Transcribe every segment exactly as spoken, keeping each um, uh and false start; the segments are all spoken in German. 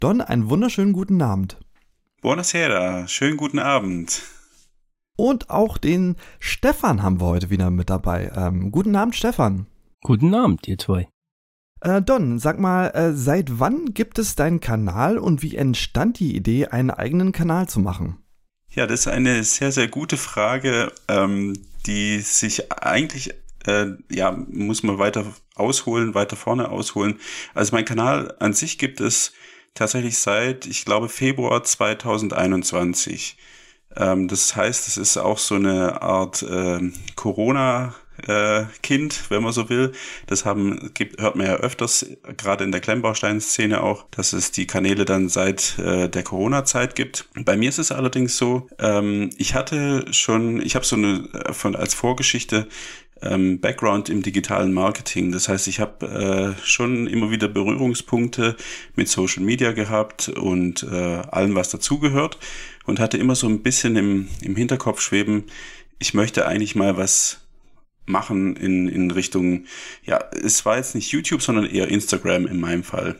Don, einen wunderschönen guten Abend. Buonasera, schönen guten Abend. Und auch den Stefan haben wir heute wieder mit dabei. Ähm, guten Abend, Stefan. Guten Abend, ihr zwei. Äh, Don, sag mal, äh, seit wann gibt es deinen Kanal und wie entstand die Idee, einen eigenen Kanal zu machen? Ja, das ist eine sehr, sehr gute Frage, ähm, die sich eigentlich, äh, ja, muss man weiter ausholen, weiter vorne ausholen. Also mein Kanal an sich gibt es tatsächlich seit, ich glaube, Februar zwanzig einundzwanzig. Ähm, das heißt, es ist auch so eine Art äh, Corona- Äh, Kind, wenn man so will. Das haben gibt, hört man ja öfters, gerade in der Klemmbaustein-Szene auch, dass es die Kanäle dann seit äh, der Corona-Zeit gibt. Bei mir ist es allerdings so, ähm, ich hatte schon, ich habe so eine von als Vorgeschichte ähm, Background im digitalen Marketing. Das heißt, ich habe äh, schon immer wieder Berührungspunkte mit Social Media gehabt und äh, allem, was dazugehört, und hatte immer so ein bisschen im, im Hinterkopf schweben, ich möchte eigentlich mal was machen in, in Richtung, ja, es war jetzt nicht YouTube, sondern eher Instagram in meinem Fall.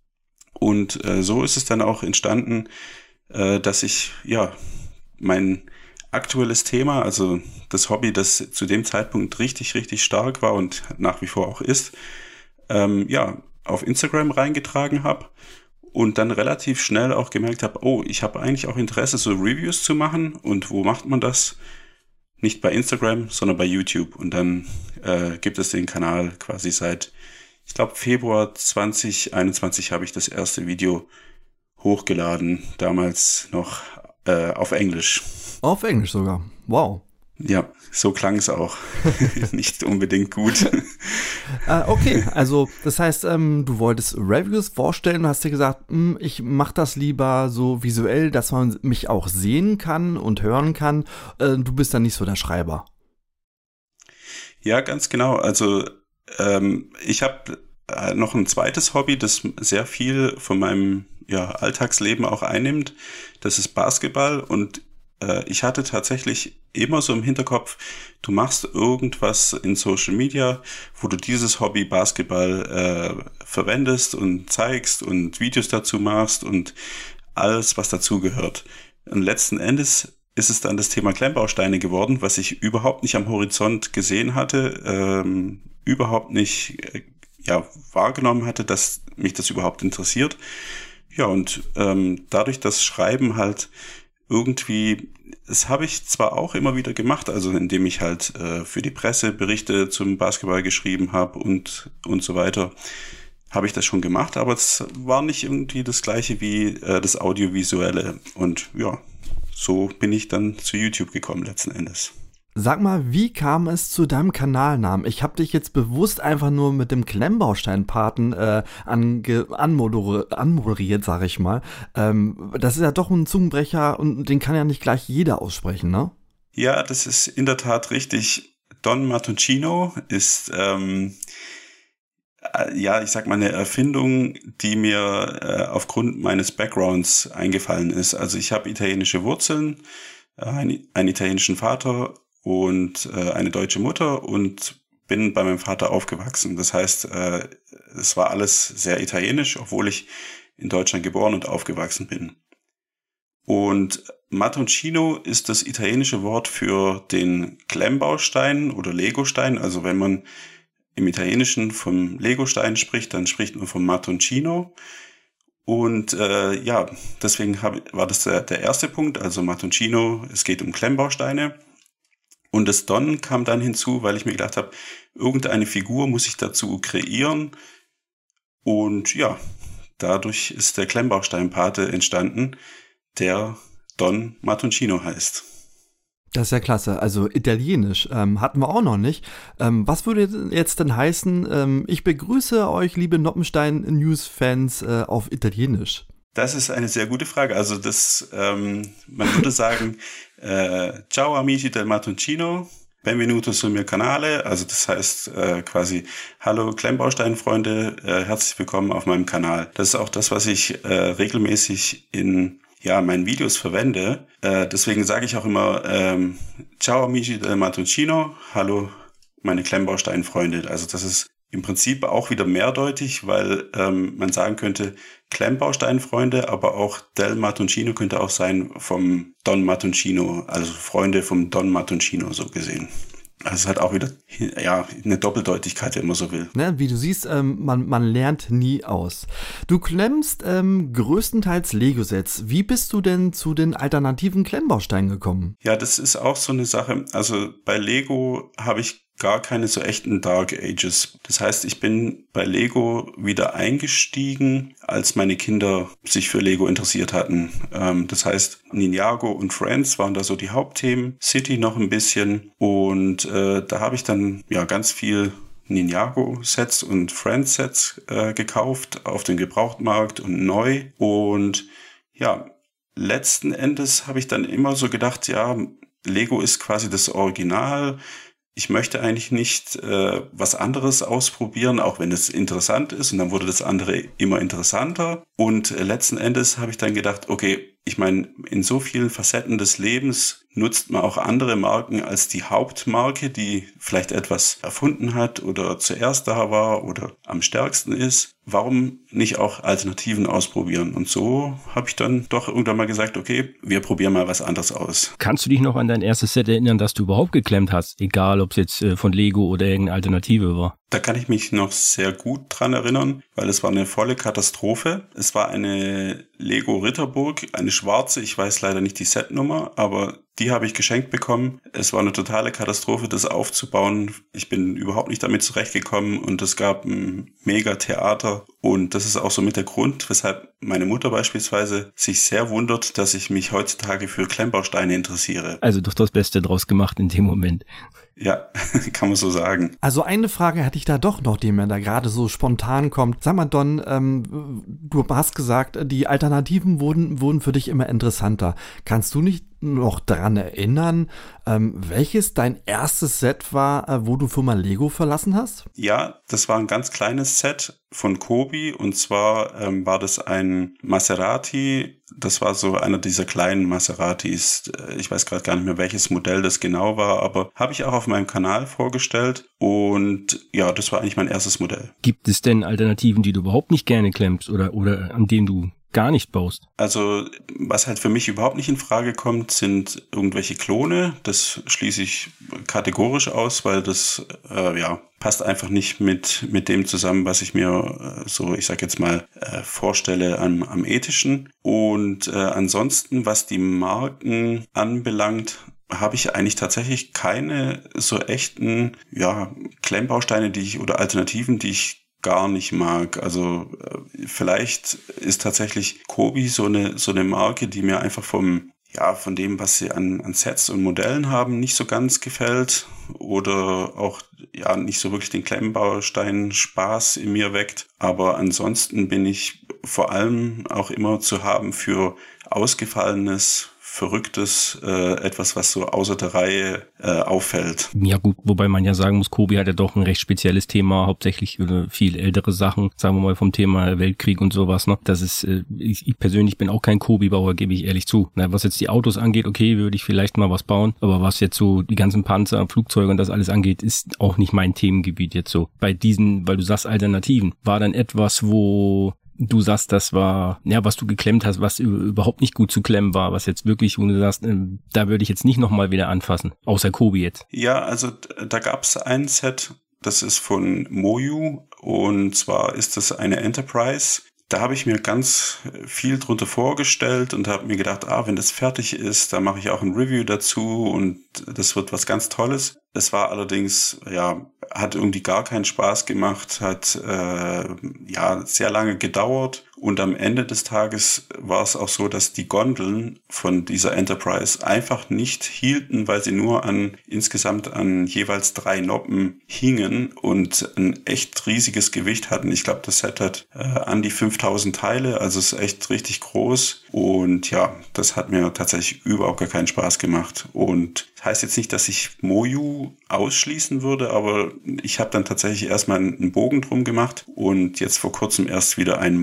Und äh, so ist es dann auch entstanden, äh, dass ich, ja, mein aktuelles Thema, also das Hobby, das zu dem Zeitpunkt richtig, richtig stark war und nach wie vor auch ist, ähm, ja, auf Instagram reingetragen habe und dann relativ schnell auch gemerkt habe, oh, ich habe eigentlich auch Interesse, so Reviews zu machen. Und wo macht man das? Nicht bei Instagram, sondern bei YouTube. Und dann äh, gibt es den Kanal quasi seit, ich glaube, Februar zwanzig einundzwanzig habe ich das erste Video hochgeladen. Damals noch äh, auf Englisch. Auf Englisch sogar. Wow. Ja, so klang es auch. Nicht unbedingt gut. äh, okay, also das heißt, ähm, du wolltest Reviews vorstellen und hast dir gesagt, ich mache das lieber so visuell, dass man mich auch sehen kann und hören kann. Äh, du bist dann nicht so der Schreiber. Ja, ganz genau. Also ähm, ich habe äh, noch ein zweites Hobby, das sehr viel von meinem ja, Alltagsleben auch einnimmt. Das ist Basketball, und ich hatte tatsächlich immer so im Hinterkopf, du machst irgendwas in Social Media, wo du dieses Hobby Basketball äh, verwendest und zeigst und Videos dazu machst und alles, was dazugehört. Und letzten Endes ist es dann das Thema Klemmbausteine geworden, was ich überhaupt nicht am Horizont gesehen hatte, ähm, überhaupt nicht äh, ja, wahrgenommen hatte, dass mich das überhaupt interessiert. Ja, und ähm, dadurch, dass Schreiben halt irgendwie, das habe ich zwar auch immer wieder gemacht, also indem ich halt äh, für die Presse Berichte zum Basketball geschrieben habe und und so weiter, habe ich das schon gemacht, aber es war nicht irgendwie das Gleiche wie äh, das Audiovisuelle. Und ja, so bin ich dann zu YouTube gekommen letzten Endes. Sag mal, wie kam es zu deinem Kanalnamen? Ich habe dich jetzt bewusst einfach nur mit dem Klemmbaustein-Paten äh, ange- anmoder- anmoderiert, sag ich mal. Ähm, das ist ja doch ein Zungenbrecher und den kann ja nicht gleich jeder aussprechen, ne? Ja, das ist in der Tat richtig. Don Mattoncino ist, ähm, äh, ja, ich sag mal, eine Erfindung, die mir äh, aufgrund meines Backgrounds eingefallen ist. Also ich habe italienische Wurzeln, äh, einen, einen italienischen Vater und äh, eine deutsche Mutter und bin bei meinem Vater aufgewachsen. Das heißt, äh, es war alles sehr italienisch, obwohl ich in Deutschland geboren und aufgewachsen bin. Und Mattoncino ist das italienische Wort für den Klemmbaustein oder Legostein. Also wenn man im Italienischen vom Legostein spricht, dann spricht man vom Mattoncino. Und äh, ja, deswegen hab, war das der, der erste Punkt, also Mattoncino, es geht um Klemmbausteine. Und das Don kam dann hinzu, weil ich mir gedacht habe, irgendeine Figur muss ich dazu kreieren. Und ja, dadurch ist der Klemmbaustein-Pate entstanden, der Don Mattoncino heißt. Das ist ja klasse. Also italienisch ähm, hatten wir auch noch nicht. Ähm, was würde jetzt denn heißen, ähm, ich begrüße euch, liebe Noppenstein-News-Fans, äh, auf Italienisch? Das ist eine sehr gute Frage. Also das, ähm, man würde sagen, äh, Ciao amici del Mattoncino, benvenuto sul mio canale. Also das heißt äh, quasi, hallo Klemmbaustein-Freunde, äh, herzlich willkommen auf meinem Kanal. Das ist auch das, was ich äh, regelmäßig in ja meinen Videos verwende. Äh, deswegen sage ich auch immer, ähm, Ciao amici del Mattoncino, hallo meine Klemmbaustein-Freunde. Also das ist im Prinzip auch wieder mehrdeutig, weil ähm, man sagen könnte, Klemmbausteinfreunde, aber auch Del Mattoncino könnte auch sein vom Don Mattoncino, also Freunde vom Don Mattoncino so gesehen. Also es hat auch wieder ja, eine Doppeldeutigkeit, wenn man so will. Ne, wie du siehst, ähm, man, man lernt nie aus. Du klemmst ähm, größtenteils Lego-Sets. Wie bist du denn zu den alternativen Klemmbausteinen gekommen? Ja, das ist auch so eine Sache. Also bei Lego habe ich gar keine so echten Dark Ages. Das heißt, ich bin bei Lego wieder eingestiegen, als meine Kinder sich für Lego interessiert hatten. Ähm, das heißt, Ninjago und Friends waren da so die Hauptthemen, City noch ein bisschen und äh, da habe ich dann ja ganz viel Ninjago-Sets und Friends-Sets äh, gekauft auf dem Gebrauchtmarkt und neu und ja, letzten Endes habe ich dann immer so gedacht, ja, Lego ist quasi das Original. Ich möchte eigentlich nicht äh, was anderes ausprobieren, auch wenn es interessant ist. Und dann wurde das andere immer interessanter. Und äh, letzten Endes habe ich dann gedacht, okay, ich meine, in so vielen Facetten des Lebens nutzt man auch andere Marken als die Hauptmarke, die vielleicht etwas erfunden hat oder zuerst da war oder am stärksten ist. Warum nicht auch Alternativen ausprobieren? Und so habe ich dann doch irgendwann mal gesagt, okay, wir probieren mal was anderes aus. Kannst du dich noch an dein erstes Set erinnern, das du überhaupt geklemmt hast? Egal, ob es jetzt äh, von Lego oder irgendeine Alternative war. Da kann ich mich noch sehr gut dran erinnern, weil es war eine volle Katastrophe. Es war eine Lego Ritterburg, eine schwarze, ich weiß leider nicht die Setnummer, aber die habe ich geschenkt bekommen. Es war eine totale Katastrophe, das aufzubauen. Ich bin überhaupt nicht damit zurechtgekommen und es gab ein mega Theater. Und das ist auch so mit der Grund, weshalb meine Mutter beispielsweise sich sehr wundert, dass ich mich heutzutage für Klemmbausteine interessiere. Also doch das Beste draus gemacht in dem Moment. Ja, kann man so sagen. Also eine Frage hätte ich da doch noch, die mir da gerade so spontan kommt. Sag mal, Don, ähm, du hast gesagt, die Alternativen wurden, wurden für dich immer interessanter. Kannst du nicht noch daran erinnern, ähm, welches dein erstes Set war, äh, wo du Firma Lego verlassen hast? Ja, das war ein ganz kleines Set von Kobi und zwar ähm, war das ein Maserati. Das war so einer dieser kleinen Maseratis. Ich weiß gerade gar nicht mehr, welches Modell das genau war, aber habe ich auch auf meinem Kanal vorgestellt und ja, das war eigentlich mein erstes Modell. Gibt es denn Alternativen, die du überhaupt nicht gerne klemmst oder, oder an denen du gar nicht baust? Also, was halt für mich überhaupt nicht in Frage kommt, sind irgendwelche Klone. Das schließe ich kategorisch aus, weil das, äh, ja, passt einfach nicht mit, mit dem zusammen, was ich mir äh, so, ich sag jetzt mal, äh, vorstelle am, am ethischen. Und äh, ansonsten, was die Marken anbelangt, habe ich eigentlich tatsächlich keine so echten, ja, Klemmbausteine, die ich, oder Alternativen, die ich gar nicht mag. Also äh, vielleicht ist tatsächlich Kobi so eine so eine Marke, die mir einfach vom ja von dem, was sie an an Sets und Modellen haben, nicht so ganz gefällt oder auch ja nicht so wirklich den Klemmbaustein Spaß in mir weckt. Aber ansonsten bin ich vor allem auch immer zu haben für ausgefallenes, Verrücktes, äh, etwas, was so außer der Reihe äh, auffällt. Ja gut, wobei man ja sagen muss, Kobi hat ja doch ein recht spezielles Thema, hauptsächlich äh, viel ältere Sachen, sagen wir mal vom Thema Weltkrieg und sowas. Ne? Das ist, äh, ich, ich persönlich bin auch kein Kobi-Bauer, gebe ich ehrlich zu. Na, was jetzt die Autos angeht, okay, würde ich vielleicht mal was bauen, aber was jetzt so die ganzen Panzer, Flugzeuge und das alles angeht, ist auch nicht mein Themengebiet jetzt so. Bei diesen, weil du sagst Alternativen, war dann etwas, wo du sagst, das war, ja, was du geklemmt hast, was überhaupt nicht gut zu klemmen war, was jetzt wirklich, wo du sagst, äh, da würde ich jetzt nicht nochmal wieder anfassen, außer Kobi jetzt. Ja, also da gab es ein Set, das ist von Moyu und zwar ist das eine Enterprise. Da habe ich mir ganz viel drunter vorgestellt und habe mir gedacht, ah, wenn das fertig ist, dann mache ich auch ein Review dazu und das wird was ganz Tolles. Es war allerdings, ja, hat irgendwie gar keinen Spaß gemacht, hat äh, ja sehr lange gedauert und am Ende des Tages war es auch so, dass die Gondeln von dieser Enterprise einfach nicht hielten, weil sie nur an insgesamt an jeweils drei Noppen hingen und ein echt riesiges Gewicht hatten. Ich glaube, das Set hat äh, an die fünftausend Teile, also ist echt richtig groß und ja, das hat mir tatsächlich überhaupt gar keinen Spaß gemacht und das heißt jetzt nicht, dass ich Moyu ausschließen würde, aber ich habe dann tatsächlich erstmal einen Bogen drum gemacht und jetzt vor kurzem erst wieder ein Moyu-Set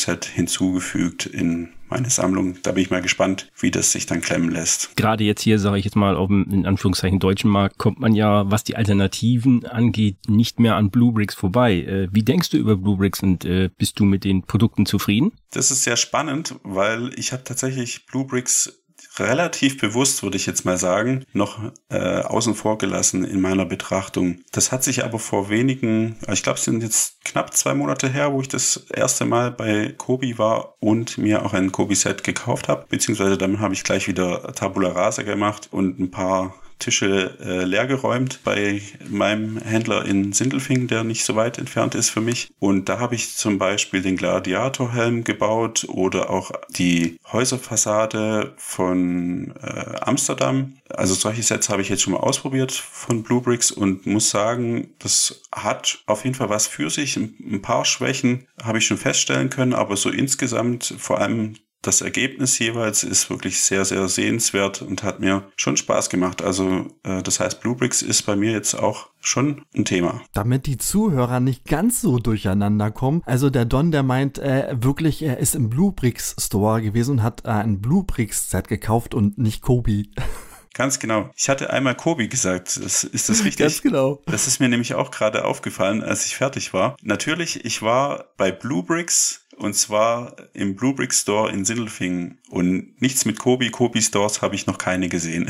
Set hinzugefügt in meine Sammlung. Da bin ich mal gespannt, wie das sich dann klemmen lässt. Gerade jetzt hier, sage ich jetzt mal, auf dem in Anführungszeichen deutschen Markt, kommt man ja, was die Alternativen angeht, nicht mehr an Bluebricks vorbei. Äh, wie denkst du über Bluebricks und äh, bist du mit den Produkten zufrieden? Das ist sehr spannend, weil ich habe tatsächlich Bluebricks relativ bewusst, würde ich jetzt mal sagen, noch äh, außen vor gelassen in meiner Betrachtung. Das hat sich aber vor wenigen, ich glaube, es sind jetzt knapp zwei Monate her, wo ich das erste Mal bei Kobi war und mir auch ein Kobi-Set gekauft habe, beziehungsweise dann habe ich gleich wieder Tabula Rasa gemacht und ein paar Tische äh, leer geräumt bei meinem Händler in Sindelfingen, der nicht so weit entfernt ist für mich. Und da habe ich zum Beispiel den Gladiatorhelm gebaut oder auch die Häuserfassade von äh, Amsterdam. Also solche Sets habe ich jetzt schon mal ausprobiert von Bluebricks und muss sagen, das hat auf jeden Fall was für sich. Ein paar Schwächen habe ich schon feststellen können, aber so insgesamt vor allem das Ergebnis jeweils ist wirklich sehr, sehr sehenswert und hat mir schon Spaß gemacht. Also äh, das heißt, Bluebricks ist bei mir jetzt auch schon ein Thema. Damit die Zuhörer nicht ganz so durcheinander kommen, also der Don, der meint äh, wirklich, er ist im Bluebricks Store gewesen und hat äh, ein Bluebricks-Set gekauft und nicht Kobi. Ganz genau. Ich hatte einmal Kobi gesagt. Das, ist das richtig? Ganz genau. Das ist mir nämlich auch gerade aufgefallen, als ich fertig war. Natürlich, ich war bei Bluebricks und zwar im Bluebricks Store in Sindelfingen und nichts mit Kobi. Kobi Stores habe ich noch keine gesehen.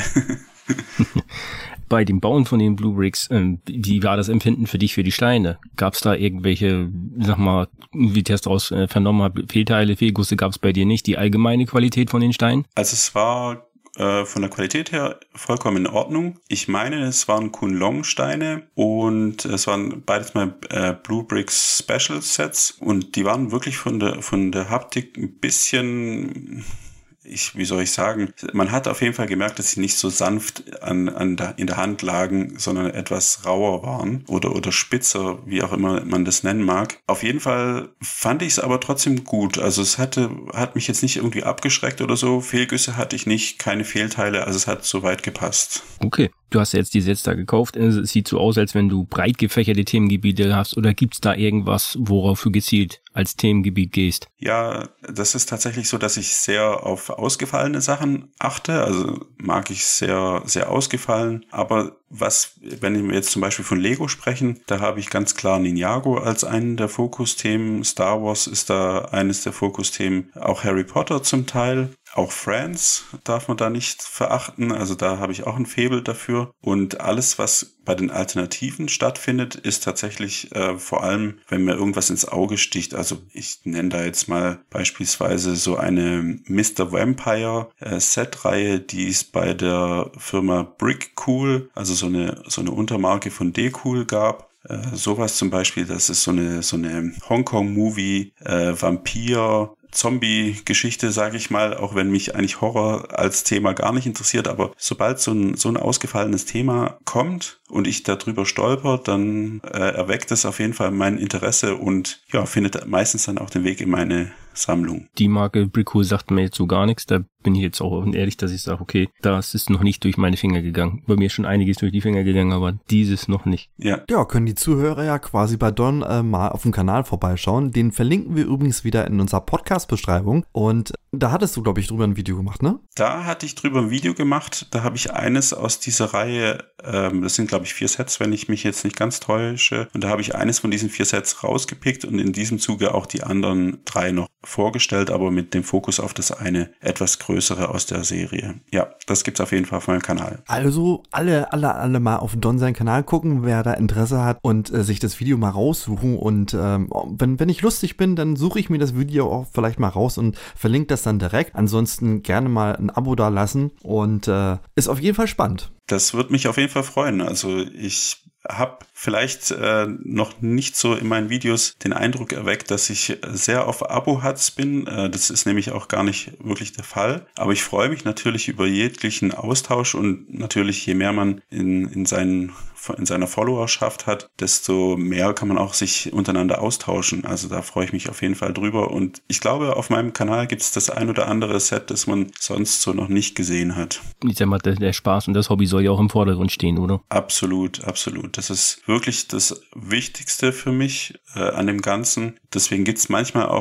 Bei dem Bauen von den Bluebricks, ähm, wie war das Empfinden für dich für die Steine? Gab es da irgendwelche, sag mal, wie ich das daraus äh, vernommen habe, Fehlteile, Fehlgusse gab es bei dir nicht? Die allgemeine Qualität von den Steinen? Also es war von der Qualität her vollkommen in Ordnung. Ich meine, es waren Kunlong-Steine und es waren beides mal äh, Bluebricks Special Sets und die waren wirklich von der von der Haptik ein bisschen, ich, wie soll ich sagen, man hat auf jeden Fall gemerkt, dass sie nicht so sanft an, an der, in der Hand lagen, sondern etwas rauer waren oder, oder spitzer, wie auch immer man das nennen mag. Auf jeden Fall fand ich es aber trotzdem gut. Also es hatte, hat mich jetzt nicht irgendwie abgeschreckt oder so. Fehlgüsse hatte ich nicht, keine Fehlteile, also es hat soweit gepasst. Okay. Du hast ja jetzt die Sets da gekauft. Es sieht so aus, als wenn du breit gefächerte Themengebiete hast. Oder gibt's da irgendwas, worauf du gezielt als Themengebiet gehst? Ja, das ist tatsächlich so, dass ich sehr auf ausgefallene Sachen achte. Also mag ich sehr, sehr ausgefallen. Aber was, wenn wir jetzt zum Beispiel von Lego sprechen, da habe ich ganz klar Ninjago als einen der Fokusthemen. Star Wars ist da eines der Fokusthemen. Auch Harry Potter zum Teil. Auch Friends darf man da nicht verachten, also da habe ich auch ein Faible dafür. Und alles, was bei den Alternativen stattfindet, ist tatsächlich äh, vor allem, wenn mir irgendwas ins Auge sticht. Also ich nenne da jetzt mal beispielsweise so eine Mister Vampire äh, Set-Reihe, die ist bei der Firma Brickcool, also so eine so eine Untermarke von Decool gab. Äh, sowas zum Beispiel, das ist so eine so eine Hongkong-Movie, äh, Vampir, Zombie-Geschichte, sage ich mal, auch wenn mich eigentlich Horror als Thema gar nicht interessiert, aber sobald so ein so ein ausgefallenes Thema kommt und ich darüber stolper, dann äh, erweckt es auf jeden Fall mein Interesse und ja, findet meistens dann auch den Weg in meine Sammlung. Die Marke Brickcool sagt mir jetzt so gar nichts, da bin ich jetzt auch offen ehrlich, dass ich sage, okay, das ist noch nicht durch meine Finger gegangen. Bei mir ist schon einiges durch die Finger gegangen, aber dieses noch nicht. Ja, ja, können die Zuhörer ja quasi bei Don äh, mal auf dem Kanal vorbeischauen. Den verlinken wir übrigens wieder in unserer Podcast-Beschreibung und da hattest du, glaube ich, drüber ein Video gemacht, ne? Da hatte ich drüber ein Video gemacht, da habe ich eines aus dieser Reihe, ähm, das sind glaube ich vier Sets, wenn ich mich jetzt nicht ganz täusche, und da habe ich eines von diesen vier Sets rausgepickt und in diesem Zuge auch die anderen drei noch vorgestellt, aber mit dem Fokus auf das eine etwas größere aus der Serie. Ja, das gibt's auf jeden Fall auf meinem Kanal. Also alle, alle, alle mal auf Don seinen Kanal gucken, wer da Interesse hat und äh, sich das Video mal raussuchen und ähm, wenn, wenn ich lustig bin, dann suche ich mir das Video auch vielleicht mal raus und verlinke das dann direkt. Ansonsten gerne mal ein Abo da lassen und äh, ist auf jeden Fall spannend. Das wird mich auf jeden Fall freuen. Also ich habe vielleicht äh, noch nicht so in meinen Videos den Eindruck erweckt, dass ich sehr auf Abo-Hats bin. Äh, das ist nämlich auch gar nicht wirklich der Fall. Aber ich freue mich natürlich über jeglichen Austausch und natürlich je mehr man in, in, seinen, in seiner Followerschaft hat, desto mehr kann man auch sich untereinander austauschen. Also da freue ich mich auf jeden Fall drüber. Und ich glaube, auf meinem Kanal gibt es das ein oder andere Set, das man sonst so noch nicht gesehen hat. Ich sag mal, der, der Spaß und das Hobby soll ja auch im Vordergrund stehen, oder? Absolut, absolut. Das ist wirklich das Wichtigste für mich äh, an dem Ganzen. Deswegen gibt's manchmal auch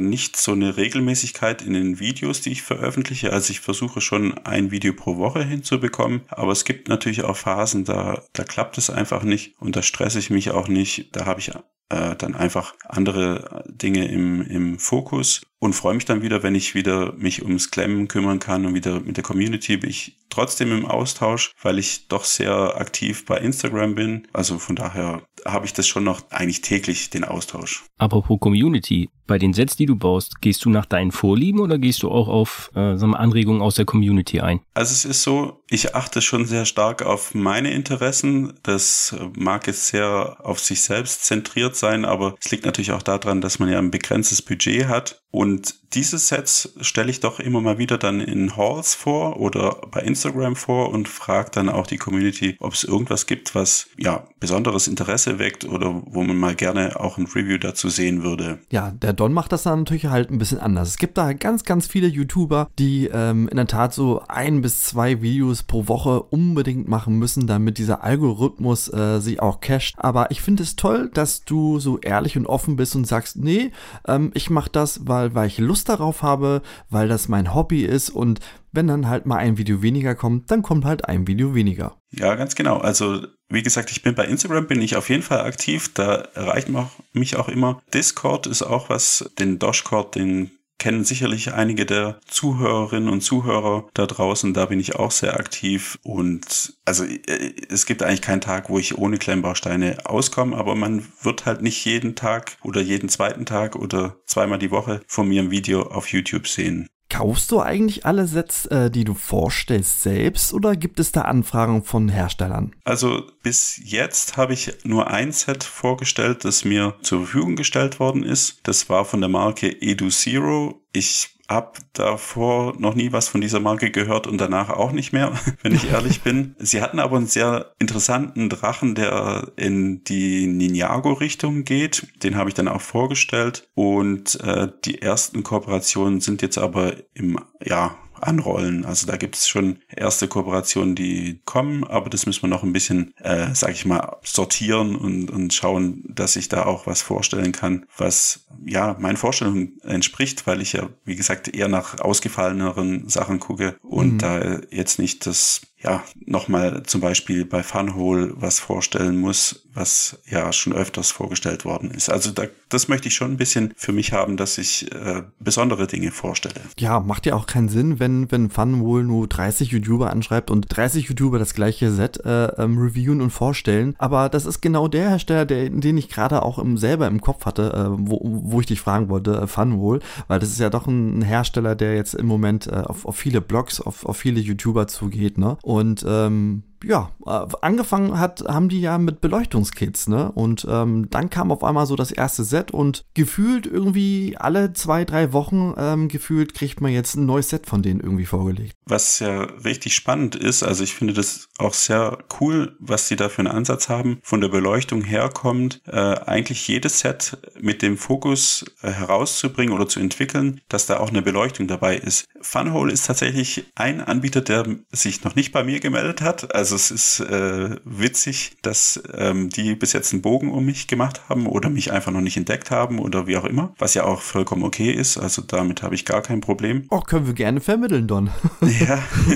nicht so eine Regelmäßigkeit in den Videos, die ich veröffentliche. Also ich versuche schon ein Video pro Woche hinzubekommen, aber es gibt natürlich auch Phasen, da, da klappt es einfach nicht und da stresse ich mich auch nicht. Da habe ich äh, dann einfach andere Dinge im, im Fokus und freue mich dann wieder, wenn ich wieder mich ums Klemmen kümmern kann und wieder mit der Community bin ich trotzdem im Austausch, weil ich doch sehr aktiv bei Instagram bin. Also von daher habe ich das schon noch eigentlich täglich, den Austausch. Apropos Community, bei den Sets, die du baust, gehst du nach deinen Vorlieben oder gehst du auch auf äh, sagen wir, Anregungen aus der Community ein? Also es ist so, ich achte schon sehr stark auf meine Interessen. Das mag jetzt sehr auf sich selbst zentriert sein, aber es liegt natürlich auch daran, dass man ja ein begrenztes Budget hat. Und diese Sets stelle ich doch immer mal wieder dann in Hauls vor oder bei Instagram vor und frage dann auch die Community, ob es irgendwas gibt, was ja besonderes Interesse weckt oder wo man mal gerne auch ein Review dazu sehen würde. Ja, der Don macht das dann natürlich halt ein bisschen anders. Es gibt da ganz, ganz viele YouTuber, die ähm, in der Tat so ein bis zwei Videos pro Woche unbedingt machen müssen, damit dieser Algorithmus äh, sich auch cached. Aber ich finde es toll, dass du so ehrlich und offen bist und sagst, nee, ähm, ich mache das, weil weil ich Lust darauf habe, weil das mein Hobby ist und wenn dann halt mal ein Video weniger kommt, dann kommt halt ein Video weniger. Ja, ganz genau. Also wie gesagt, ich bin bei Instagram, bin ich auf jeden Fall aktiv, da erreicht man mich auch immer. Discord ist auch was, den Doshcord, den kennen sicherlich einige der Zuhörerinnen und Zuhörer da draußen, da bin ich auch sehr aktiv und also es gibt eigentlich keinen Tag, wo ich ohne Klemmbausteine auskomme, aber man wird halt nicht jeden Tag oder jeden zweiten Tag oder zweimal die Woche von mir ein Video auf YouTube sehen. Kaufst du eigentlich alle Sets, äh, die du vorstellst, selbst oder gibt es da Anfragen von Herstellern? Also bis jetzt habe ich nur ein Set vorgestellt, das mir zur Verfügung gestellt worden ist. Das war von der Marke EduZero. Ich habe davor noch nie was von dieser Marke gehört und danach auch nicht mehr, wenn ich ehrlich bin. Sie hatten aber einen sehr interessanten Drachen, der in die Ninjago-Richtung geht. Den habe ich dann auch vorgestellt und äh, die ersten Kooperationen sind jetzt aber im, ja, anrollen. Also da gibt es schon erste Kooperationen, die kommen, aber das müssen wir noch ein bisschen, äh, sag ich mal, sortieren und, und schauen, dass ich da auch was vorstellen kann, was ja meinen Vorstellungen entspricht, weil ich ja, wie gesagt, eher nach ausgefalleneren Sachen gucke und mhm. da jetzt nicht das ja, nochmal zum Beispiel bei Funhole was vorstellen muss, was ja schon öfters vorgestellt worden ist. Also da, das möchte ich schon ein bisschen für mich haben, dass ich äh, besondere Dinge vorstelle. Ja, macht ja auch keinen Sinn, wenn, wenn Funhole nur dreißig YouTuber anschreibt und dreißig YouTuber das gleiche Set äh, ähm, reviewen und vorstellen. Aber das ist genau der Hersteller, der, den ich gerade auch im, selber im Kopf hatte, äh, wo, wo ich dich fragen wollte, äh, Funhole, weil das ist ja doch ein Hersteller, der jetzt im Moment äh, auf, auf viele Blogs, auf, auf viele YouTuber zugeht, ne? Und ähm, ja, äh, angefangen hat, haben die ja mit Beleuchtungskits, ne? Und ähm, dann kam auf einmal so das erste Set und gefühlt irgendwie alle zwei, drei Wochen ähm, gefühlt kriegt man jetzt ein neues Set von denen irgendwie vorgelegt. Was ja richtig spannend ist, also ich finde das auch sehr cool, was die da für einen Ansatz haben, von der Beleuchtung herkommt, äh, eigentlich jedes Set mit dem Fokus äh, herauszubringen oder zu entwickeln, dass da auch eine Beleuchtung dabei ist. Funhole ist tatsächlich ein Anbieter, der sich noch nicht bei mir gemeldet hat, also Also es ist äh, witzig, dass ähm, die bis jetzt einen Bogen um mich gemacht haben oder mich einfach noch nicht entdeckt haben oder wie auch immer, was ja auch vollkommen okay ist. Also damit habe ich gar kein Problem. Auch können wir gerne vermitteln, Don. Ja,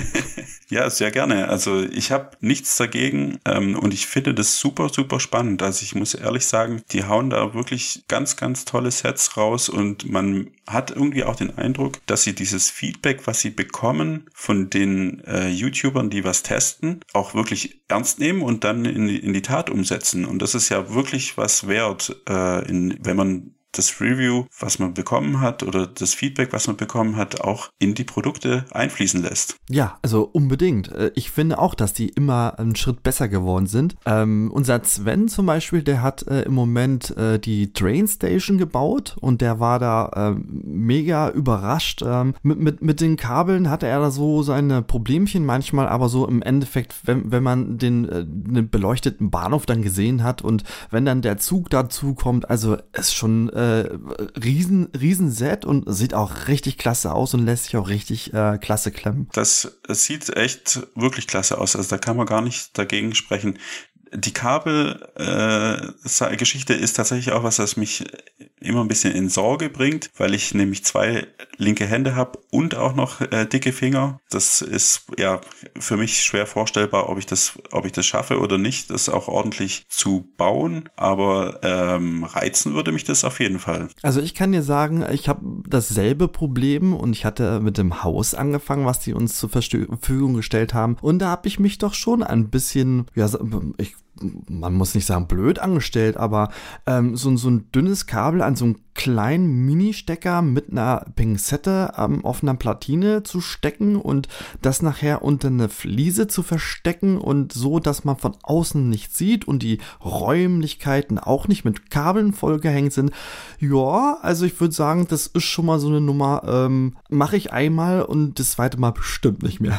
ja, sehr gerne. Also ich habe nichts dagegen ähm, und ich finde das super, super spannend. Also ich muss ehrlich sagen, die hauen da wirklich ganz, ganz tolle Sets raus und man hat irgendwie auch den Eindruck, dass sie dieses Feedback, was sie bekommen von den äh, YouTubern, die was testen, auch wirklich ernst nehmen und dann in die, in die Tat umsetzen. Und das ist ja wirklich was wert, äh, in, wenn man das Review, was man bekommen hat oder das Feedback, was man bekommen hat, auch in die Produkte einfließen lässt. Ja, also unbedingt. Ich finde auch, dass die immer einen Schritt besser geworden sind. Ähm, unser Sven zum Beispiel, der hat äh, im Moment äh, die Drain Station gebaut und der war da äh, mega überrascht. Ähm, mit, mit, mit den Kabeln hatte er da so seine Problemchen manchmal, aber so im Endeffekt, wenn, wenn man den, äh, den beleuchteten Bahnhof dann gesehen hat und wenn dann der Zug dazu kommt, also ist schon äh, riesen, riesen Set und sieht auch richtig klasse aus und lässt sich auch richtig äh, klasse klemmen. Das, das sieht echt wirklich klasse aus. Also da kann man gar nicht dagegen sprechen. die Kabel-Geschichte äh, ist tatsächlich auch was, das mich immer ein bisschen in Sorge bringt, weil ich nämlich zwei linke Hände habe und auch noch äh, dicke Finger. Das ist ja für mich schwer vorstellbar, ob ich das, ob ich das schaffe oder nicht, das auch ordentlich zu bauen. Aber ähm, reizen würde mich das auf jeden Fall. Also ich kann dir sagen, ich habe dasselbe Problem und ich hatte mit dem Haus angefangen, was die uns zur Verfügung gestellt haben. Und da habe ich mich doch schon ein bisschen, ja, ich man muss nicht sagen blöd angestellt, aber ähm, so, so ein dünnes Kabel an so einem kleinen Mini-Stecker mit einer Pinzette ähm, auf einer Platine zu stecken und das nachher unter eine Fliese zu verstecken und so, dass man von außen nichts sieht und die Räumlichkeiten auch nicht mit Kabeln vollgehängt sind. Ja, also ich würde sagen, das ist schon mal so eine Nummer, ähm, mache ich einmal und das zweite Mal bestimmt nicht mehr.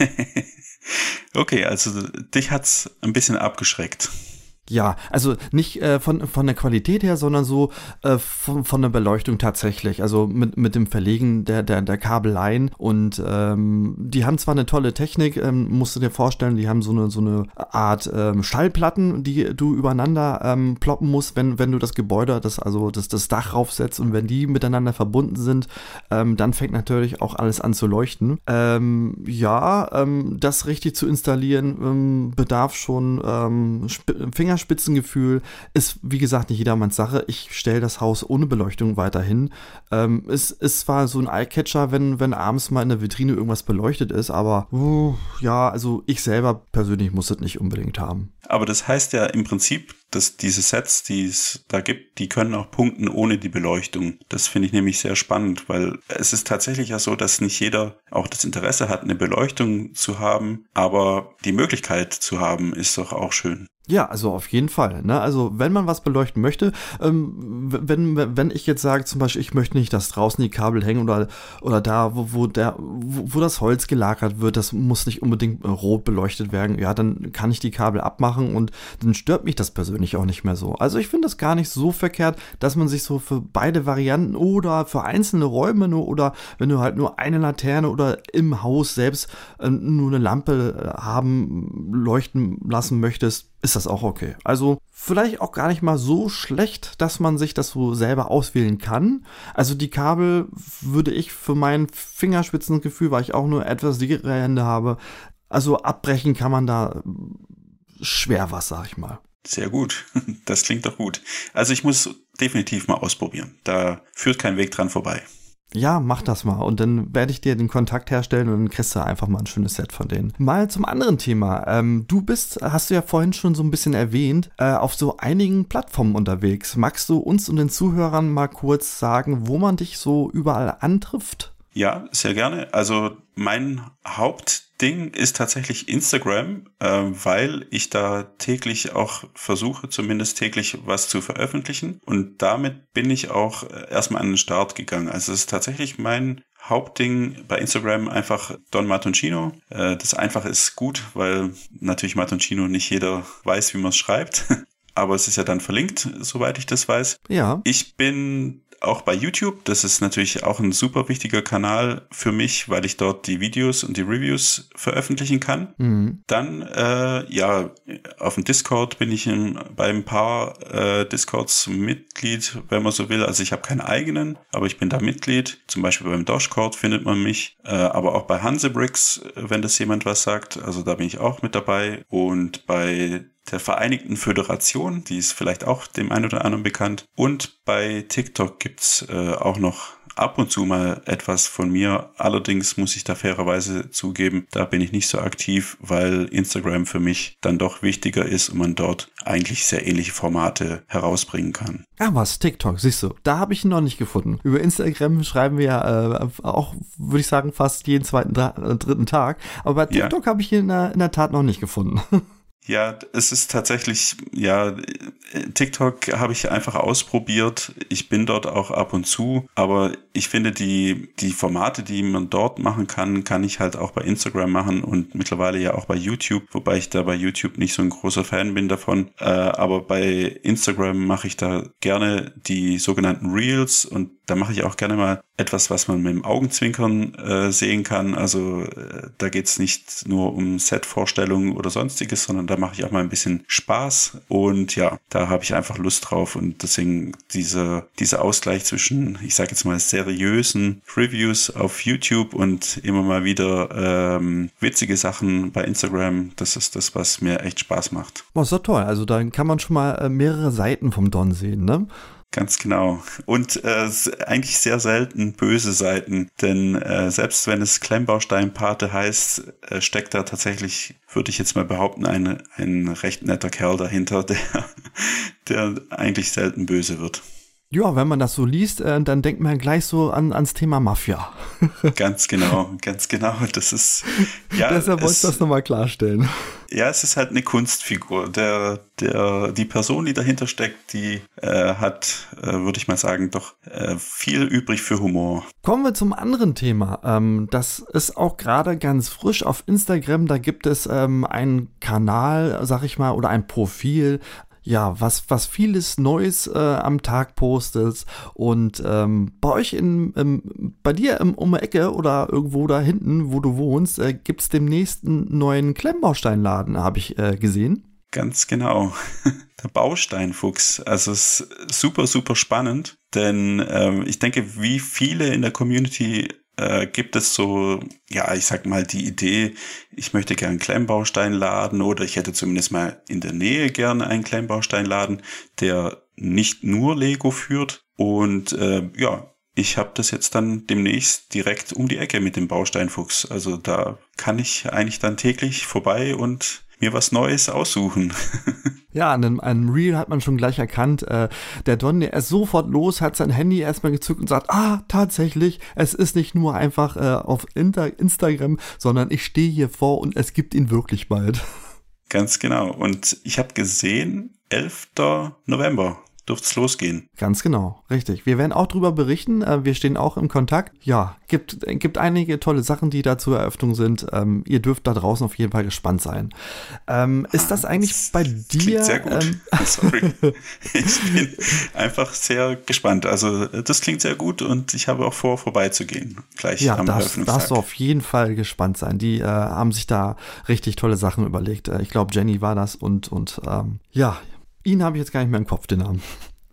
Okay, also dich hat's ein bisschen abgeschreckt. Ja, also nicht äh, von, von der Qualität her, sondern so äh, von, von der Beleuchtung tatsächlich. Also mit, mit dem Verlegen der, der, der Kabelleien. Und ähm, die haben zwar eine tolle Technik, ähm, musst du dir vorstellen, die haben so eine, so eine Art ähm, Schallplatten, die du übereinander ähm, ploppen musst, wenn, wenn du das Gebäude, das, also das, das Dach raufsetzt und wenn die miteinander verbunden sind, ähm, dann fängt natürlich auch alles an zu leuchten. Ähm, ja, ähm, das richtig zu installieren, ähm, bedarf schon ähm, Finger Spitzengefühl, ist wie gesagt nicht jedermanns Sache. Ich stelle das Haus ohne Beleuchtung weiterhin. Ähm, es ist zwar so ein Eyecatcher, wenn, wenn abends mal in der Vitrine irgendwas beleuchtet ist, aber uh, ja, also ich selber persönlich muss das nicht unbedingt haben. Aber das heißt ja im Prinzip, dass diese Sets, die es da gibt, die können auch punkten ohne die Beleuchtung. Das finde ich nämlich sehr spannend, weil es ist tatsächlich ja so, dass nicht jeder auch das Interesse hat, eine Beleuchtung zu haben, aber die Möglichkeit zu haben, ist doch auch schön. Ja, also auf jeden Fall. Ne? Also wenn man was beleuchten möchte, ähm, wenn, wenn ich jetzt sage zum Beispiel, ich möchte nicht, dass draußen die Kabel hängen oder, oder da, wo, wo, der, wo, wo das Holz gelagert wird, das muss nicht unbedingt rot beleuchtet werden, ja, dann kann ich die Kabel abmachen und dann stört mich das persönlich auch nicht mehr so. Also ich finde das gar nicht so verkehrt, dass man sich so für beide Varianten oder für einzelne Räume nur oder wenn du halt nur eine Laterne oder im Haus selbst äh, nur eine Lampe haben, leuchten lassen möchtest, ist das auch okay. Also vielleicht auch gar nicht mal so schlecht, dass man sich das so selber auswählen kann. Also die Kabel würde ich für mein Fingerspitzengefühl, weil ich auch nur etwas dickere Hände habe, also abbrechen kann man da schwer was, sag ich mal. Sehr gut, das klingt doch gut. Also ich muss definitiv mal ausprobieren. Da führt kein Weg dran vorbei. Ja, mach das mal und dann werde ich dir den Kontakt herstellen und dann kriegst du einfach mal ein schönes Set von denen. Mal zum anderen Thema. Ähm, du bist, hast du ja vorhin schon so ein bisschen erwähnt, äh, auf so einigen Plattformen unterwegs. Magst du uns und den Zuhörern mal kurz sagen, wo man dich so überall antrifft? Ja, sehr gerne. Also mein Hauptding ist tatsächlich Instagram, äh, weil ich da täglich auch versuche, zumindest täglich was zu veröffentlichen. Und damit bin ich auch erstmal an den Start gegangen. Also es ist tatsächlich mein Hauptding bei Instagram einfach Don Mattoncino. Äh, das einfach ist gut, weil natürlich Mattoncino nicht jeder weiß, wie man es schreibt. Aber es ist ja dann verlinkt, soweit ich das weiß. Ja. Ich bin auch bei YouTube, das ist natürlich auch ein super wichtiger Kanal für mich, weil ich dort die Videos und die Reviews veröffentlichen kann. Mhm. Dann, äh, ja, auf dem Discord bin ich in, bei ein paar äh, Discords Mitglied, wenn man so will. Also ich habe keinen eigenen, aber ich bin da Mitglied. Zum Beispiel beim Dogecoin findet man mich, äh, aber auch bei Hansebricks, wenn das jemand was sagt. Also da bin ich auch mit dabei. Und bei der Vereinigten Föderation, die ist vielleicht auch dem einen oder anderen bekannt. Und bei TikTok gibt's äh, auch noch ab und zu mal etwas von mir. Allerdings muss ich da fairerweise zugeben, da bin ich nicht so aktiv, weil Instagram für mich dann doch wichtiger ist und man dort eigentlich sehr ähnliche Formate herausbringen kann. Ah, was? TikTok, siehst du. Da habe ich ihn noch nicht gefunden. Über Instagram schreiben wir ja äh, auch, würde ich sagen, fast jeden zweiten, dr- dritten Tag. Aber bei TikTok ja. habe ich ihn in der, in der Tat noch nicht gefunden. Ja, es ist tatsächlich, ja, TikTok habe ich einfach ausprobiert. Ich bin dort auch ab und zu, aber ich finde, die, die Formate, die man dort machen kann, kann ich halt auch bei Instagram machen und mittlerweile ja auch bei YouTube, wobei ich da bei YouTube nicht so ein großer Fan bin davon. Äh, aber bei Instagram mache ich da gerne die sogenannten Reels und da mache ich auch gerne mal etwas, was man mit dem Augenzwinkern äh, sehen kann. Also äh, da geht es nicht nur um Set-Vorstellungen oder sonstiges, sondern da mache ich auch mal ein bisschen Spaß. Und ja, da habe ich einfach Lust drauf. Und deswegen dieser, dieser Ausgleich zwischen, ich sage jetzt mal, seriösen Reviews auf YouTube und immer mal wieder ähm, witzige Sachen bei Instagram, das ist das, was mir echt Spaß macht. Oh, ist doch toll. Also da kann man schon mal äh, mehrere Seiten vom Don sehen, ne? Ganz genau. Und äh, eigentlich sehr selten böse Seiten, denn äh, selbst wenn es Klemmbaustein-Pate heißt, äh, steckt da tatsächlich, würde ich jetzt mal behaupten, ein, ein recht netter Kerl dahinter, der, der eigentlich selten böse wird. Ja, wenn man das so liest, äh, dann denkt man gleich so an, ans Thema Mafia. Ganz genau, ganz genau. Das ist, ja. Deshalb wollte ich das nochmal klarstellen. Ja, es ist halt eine Kunstfigur. Der, der, die Person, die dahinter steckt, die äh, hat, äh, würde ich mal sagen, doch äh, viel übrig für Humor. Kommen wir zum anderen Thema. Ähm, das ist auch gerade ganz frisch auf Instagram. Da gibt es ähm, einen Kanal, sag ich mal, oder ein Profil, ja, was, was vieles Neues äh, am Tag postet und ähm, bei euch in, im, bei dir im, um die Ecke oder irgendwo da hinten, wo du wohnst, äh, gibt es demnächst einen neuen Klemmbausteinladen, habe ich äh, gesehen. Ganz genau. Der Bausteinfuchs. Also es ist super, super spannend, denn ähm, ich denke, wie viele in der Community Äh, gibt es so, ja, ich sag mal, die Idee, ich möchte gern einen Klemmbausteinladen oder ich hätte zumindest mal in der Nähe gerne einen Klemmbausteinladen, der nicht nur Lego führt. Und äh, ja, ich habe das jetzt dann demnächst direkt um die Ecke mit dem Bausteinfuchs. Also da kann ich eigentlich dann täglich vorbei und mir was Neues aussuchen. Ja, an einem, einem Reel hat man schon gleich erkannt, äh, der Don, der ist sofort los, hat sein Handy erstmal gezückt und sagt, ah, tatsächlich, es ist nicht nur einfach äh, auf Inter- Instagram, sondern ich stehe hier vor und es gibt ihn wirklich bald. Ganz genau. Und ich habe gesehen, elfter November dürfte es losgehen. Ganz genau, richtig. Wir werden auch drüber berichten. Äh, wir stehen auch im Kontakt. Ja, gibt, gibt einige tolle Sachen, die da zur Eröffnung sind. Ähm, ihr dürft da draußen auf jeden Fall gespannt sein. Ähm, ist das eigentlich das bei dir? Klingt sehr gut. Ähm, Sorry. Ich bin einfach sehr gespannt. Also das klingt sehr gut und ich habe auch vor, vorbeizugehen. Gleich ja, am darfst, Eröffnungstag. darfst du auf jeden Fall gespannt sein. Die äh, haben sich da richtig tolle Sachen überlegt. Äh, ich glaube, Jenny war das und, und ähm, ja, ihn habe ich jetzt gar nicht mehr im Kopf, den Namen.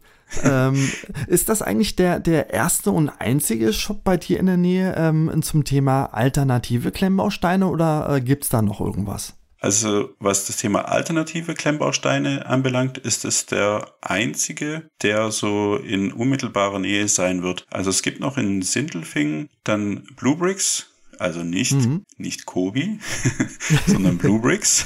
ähm, ist das eigentlich der, der erste und einzige Shop bei dir in der Nähe ähm, zum Thema alternative Klemmbausteine oder äh, gibt es da noch irgendwas? Also was das Thema alternative Klemmbausteine anbelangt, ist es der einzige, der so in unmittelbarer Nähe sein wird. Also es gibt noch in Sindelfingen dann Bluebricks, also nicht, mhm. nicht Kobi, sondern Bluebricks.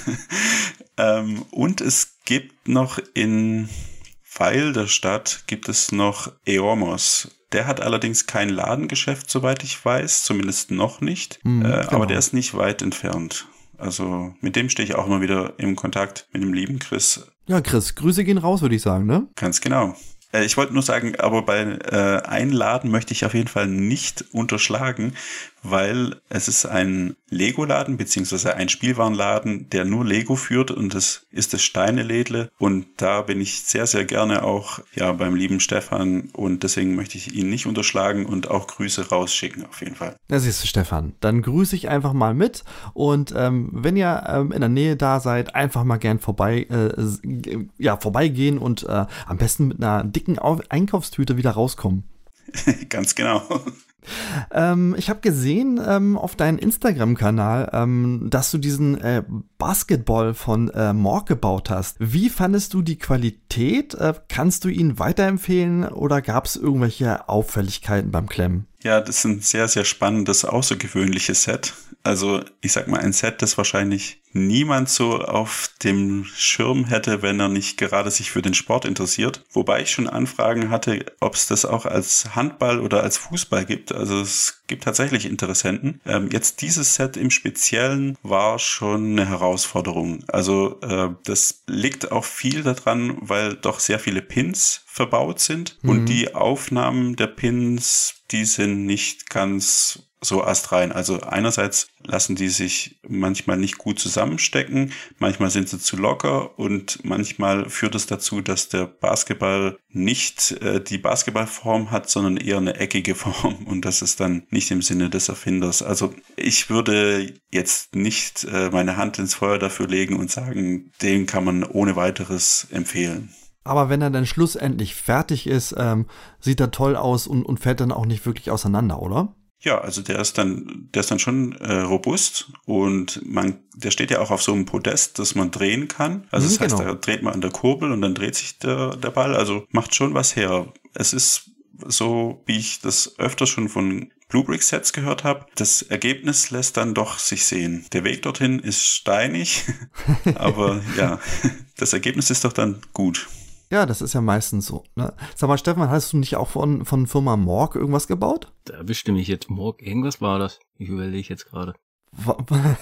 ähm, und es gibt noch in Weil der Stadt gibt es noch Eormos. Der hat allerdings kein Ladengeschäft, soweit ich weiß, zumindest noch nicht. Mhm, äh, genau. Aber der ist nicht weit entfernt. Also mit dem stehe ich auch immer wieder im Kontakt, mit dem lieben Chris. Ja, Chris, Grüße gehen raus, würde ich sagen, ne? Ganz genau. Äh, ich wollte nur sagen, aber bei äh, einem Laden möchte ich auf jeden Fall nicht unterschlagen, weil es ist ein Lego-Laden beziehungsweise ein Spielwarenladen, der nur Lego führt und das ist das Steinelädle und da bin ich sehr, sehr gerne auch ja beim lieben Stefan und deswegen möchte ich ihn nicht unterschlagen und auch Grüße rausschicken auf jeden Fall. Da siehst du, Stefan, dann grüße ich einfach mal mit und ähm, wenn ihr ähm, in der Nähe da seid, einfach mal gern vorbei, äh, ja, vorbeigehen und äh, am besten mit einer dicken Auf- Einkaufstüte wieder rauskommen. Ganz genau. Ähm, ich habe gesehen ähm, auf deinem Instagram-Kanal, ähm, dass du diesen äh, Basketball von äh, Morg gebaut hast. Wie fandest du die Qualität? Äh, kannst du ihn weiterempfehlen oder gab es irgendwelche Auffälligkeiten beim Klemmen? Ja, das ist ein sehr, sehr spannendes, außergewöhnliches Set. Also ich sag mal ein Set, das wahrscheinlich niemand so auf dem Schirm hätte, wenn er nicht gerade sich für den Sport interessiert. Wobei ich schon Anfragen hatte, ob es das auch als Handball oder als Fußball gibt. Also es gibt tatsächlich Interessenten. Ähm, jetzt dieses Set im Speziellen war schon eine Herausforderung. Also äh, das liegt auch viel daran, weil doch sehr viele Pins verbaut sind mhm. und die Aufnahmen der Pins, die sind nicht ganz so astrein. Also einerseits lassen die sich manchmal nicht gut zusammenstecken, manchmal sind sie zu locker und manchmal führt es dazu, dass der Basketball nicht äh, die Basketballform hat, sondern eher eine eckige Form und das ist dann nicht im Sinne des Erfinders. Also ich würde jetzt nicht äh, meine Hand ins Feuer dafür legen und sagen, den kann man ohne weiteres empfehlen. Aber wenn er dann schlussendlich fertig ist, ähm, sieht er toll aus und, und fällt dann auch nicht wirklich auseinander, oder? Ja, also der ist dann, der ist dann schon äh, robust und man, der steht ja auch auf so einem Podest, das man drehen kann. Also das mhm, heißt, genau. Da dreht man an der Kurbel und dann dreht sich der, der Ball. Also macht schon was her. Es ist so, wie ich das öfter schon von Bluebrick-Sets gehört habe. Das Ergebnis lässt dann doch sich sehen. Der Weg dorthin ist steinig, aber ja, das Ergebnis ist doch dann gut. Ja, das ist ja meistens so. Ne? Sag mal, Stefan, hast du nicht auch von, von Firma Morg irgendwas gebaut? Da bestimme ich jetzt Morg. Irgendwas war das. Ich überlege jetzt gerade. War,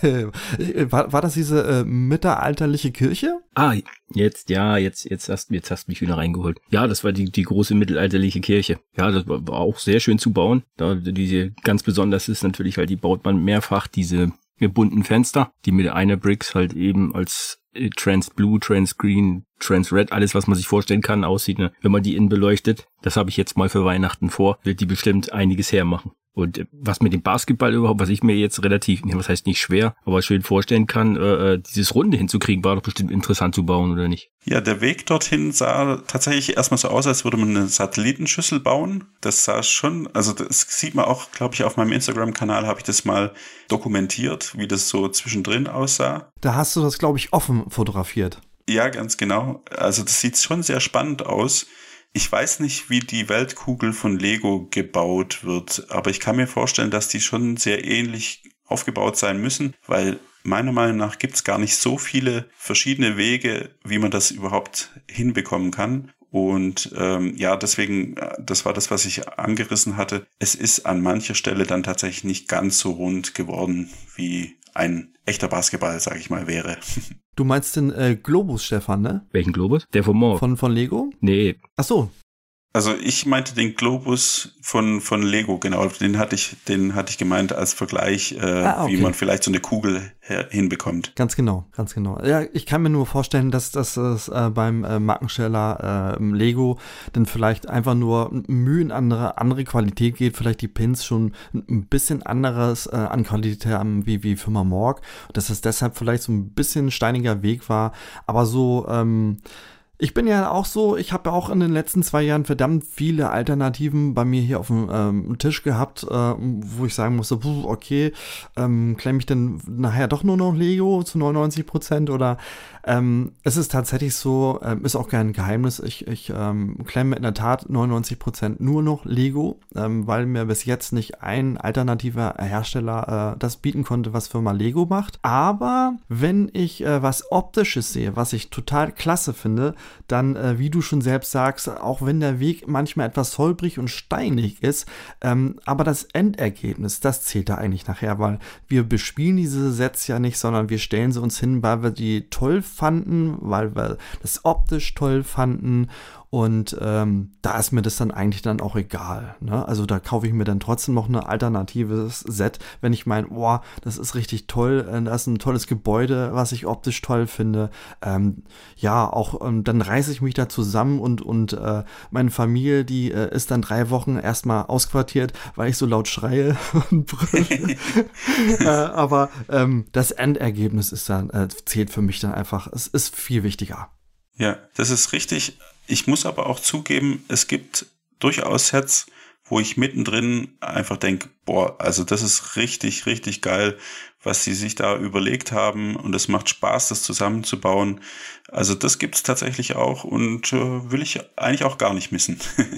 war, war das diese äh, mittelalterliche Kirche? Ah, jetzt, ja, jetzt, jetzt hast, jetzt hast du mich wieder reingeholt. Ja, das war die, die große mittelalterliche Kirche. Ja, das war, war auch sehr schön zu bauen. Da, diese ganz besonders ist natürlich, weil die baut man mehrfach diese bunten Fenster, die mit einer Bricks halt eben als Trans Blue, Trans Green, Trans Red, alles was man sich vorstellen kann, aussieht, ne? Wenn man die innen beleuchtet. Das habe ich jetzt mal für Weihnachten vor, wird die bestimmt einiges hermachen. Und was mit dem Basketball überhaupt, was ich mir jetzt relativ, was heißt nicht schwer, aber schön vorstellen kann, äh, dieses Runde hinzukriegen, war doch bestimmt interessant zu bauen, oder nicht? Ja, der Weg dorthin sah tatsächlich erstmal so aus, als würde man eine Satellitenschüssel bauen. Das sah schon, also das sieht man auch, glaube ich, auf meinem Instagram-Kanal habe ich das mal dokumentiert, wie das so zwischendrin aussah. Da hast du das, glaube ich, offen fotografiert. Ja, ganz genau. Also das sieht schon sehr spannend aus. Ich weiß nicht, wie die Weltkugel von Lego gebaut wird, aber ich kann mir vorstellen, dass die schon sehr ähnlich aufgebaut sein müssen, weil meiner Meinung nach gibt es gar nicht so viele verschiedene Wege, wie man das überhaupt hinbekommen kann. Und ähm, ja, deswegen, das war das, was ich angerissen hatte. Es ist an mancher Stelle dann tatsächlich nicht ganz so rund geworden, wie ein echter Basketball, sag ich mal, wäre. Du meinst den äh, Globus, Stefan, ne? Welchen Globus? Der von Morg. Von, von Lego? Nee. Ach so. Also ich meinte den Globus von von Lego, genau. Den hatte ich, den hatte ich gemeint als Vergleich, äh, ah, okay. Wie man vielleicht so eine Kugel her- hinbekommt. Ganz genau, ganz genau. Ja, ich kann mir nur vorstellen, dass, dass es äh, beim äh, Markensteller äh, Lego dann vielleicht einfach nur Mühe in andere, andere Qualität geht, vielleicht die Pins schon ein bisschen anderes äh, an Qualität haben wie, wie Firma Morg, dass es deshalb vielleicht so ein bisschen steiniger Weg war, aber so, ähm, ich bin ja auch so, ich habe ja auch in den letzten zwei Jahren verdammt viele Alternativen bei mir hier auf dem ähm, Tisch gehabt, äh, wo ich sagen musste, puh, okay, ähm, klemme ich denn nachher doch nur noch Lego zu neunundneunzig Prozent oder ähm, es ist tatsächlich so, ähm, ist auch kein Geheimnis, ich, ich ähm, klemme in der Tat neunundneunzig Prozent nur noch Lego, ähm, weil mir bis jetzt nicht ein alternativer Hersteller äh, das bieten konnte, was Firma Lego macht. Aber wenn ich äh, was Optisches sehe, was ich total klasse finde, dann, äh, wie du schon selbst sagst, auch wenn der Weg manchmal etwas holprig und steinig ist, ähm, aber das Endergebnis, das zählt da eigentlich nachher, weil wir bespielen diese Sets ja nicht, sondern wir stellen sie uns hin, weil wir die toll fanden, weil wir das optisch toll fanden. Und ähm, da ist mir das dann eigentlich dann auch egal. Ne? Also da kaufe ich mir dann trotzdem noch ein alternatives Set, wenn ich meine, boah, das ist richtig toll, äh, das ist ein tolles Gebäude, was ich optisch toll finde. Ähm, ja, auch ähm, dann reiße ich mich da zusammen und, und äh, meine Familie, die äh, ist dann drei Wochen erstmal ausquartiert, weil ich so laut schreie und brülle. äh, aber ähm, das Endergebnis ist dann, äh, zählt für mich dann einfach, es ist viel wichtiger. Ja, das ist richtig. Ich muss aber auch zugeben, es gibt durchaus Sets, wo ich mittendrin einfach denke, boah, also das ist richtig, richtig geil, was sie sich da überlegt haben und es macht Spaß, das zusammenzubauen. Also das gibt's tatsächlich auch und äh, will ich eigentlich auch gar nicht missen.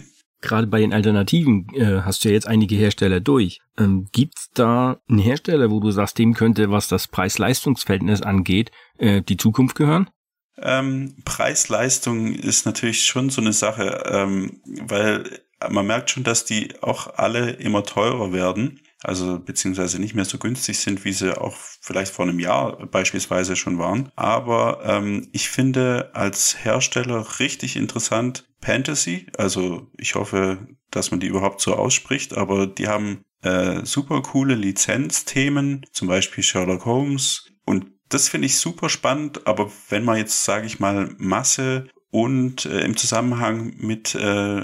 Gerade bei den Alternativen äh, hast du ja jetzt einige Hersteller durch. Ähm, gibt's da einen Hersteller, wo du sagst, dem könnte, was das Preis-Leistungs-Verhältnis angeht, äh, die Zukunft gehören? Ähm, Preis-Leistung ist natürlich schon so eine Sache, ähm, weil man merkt schon, dass die auch alle immer teurer werden, also beziehungsweise nicht mehr so günstig sind, wie sie auch vielleicht vor einem Jahr beispielsweise schon waren. Aber ähm, ich finde als Hersteller richtig interessant Fantasy, also ich hoffe, dass man die überhaupt so ausspricht, aber die haben äh, super coole Lizenzthemen, zum Beispiel Sherlock Holmes, und das finde ich super spannend, aber wenn man jetzt, sage ich mal, Masse und äh, im Zusammenhang mit äh,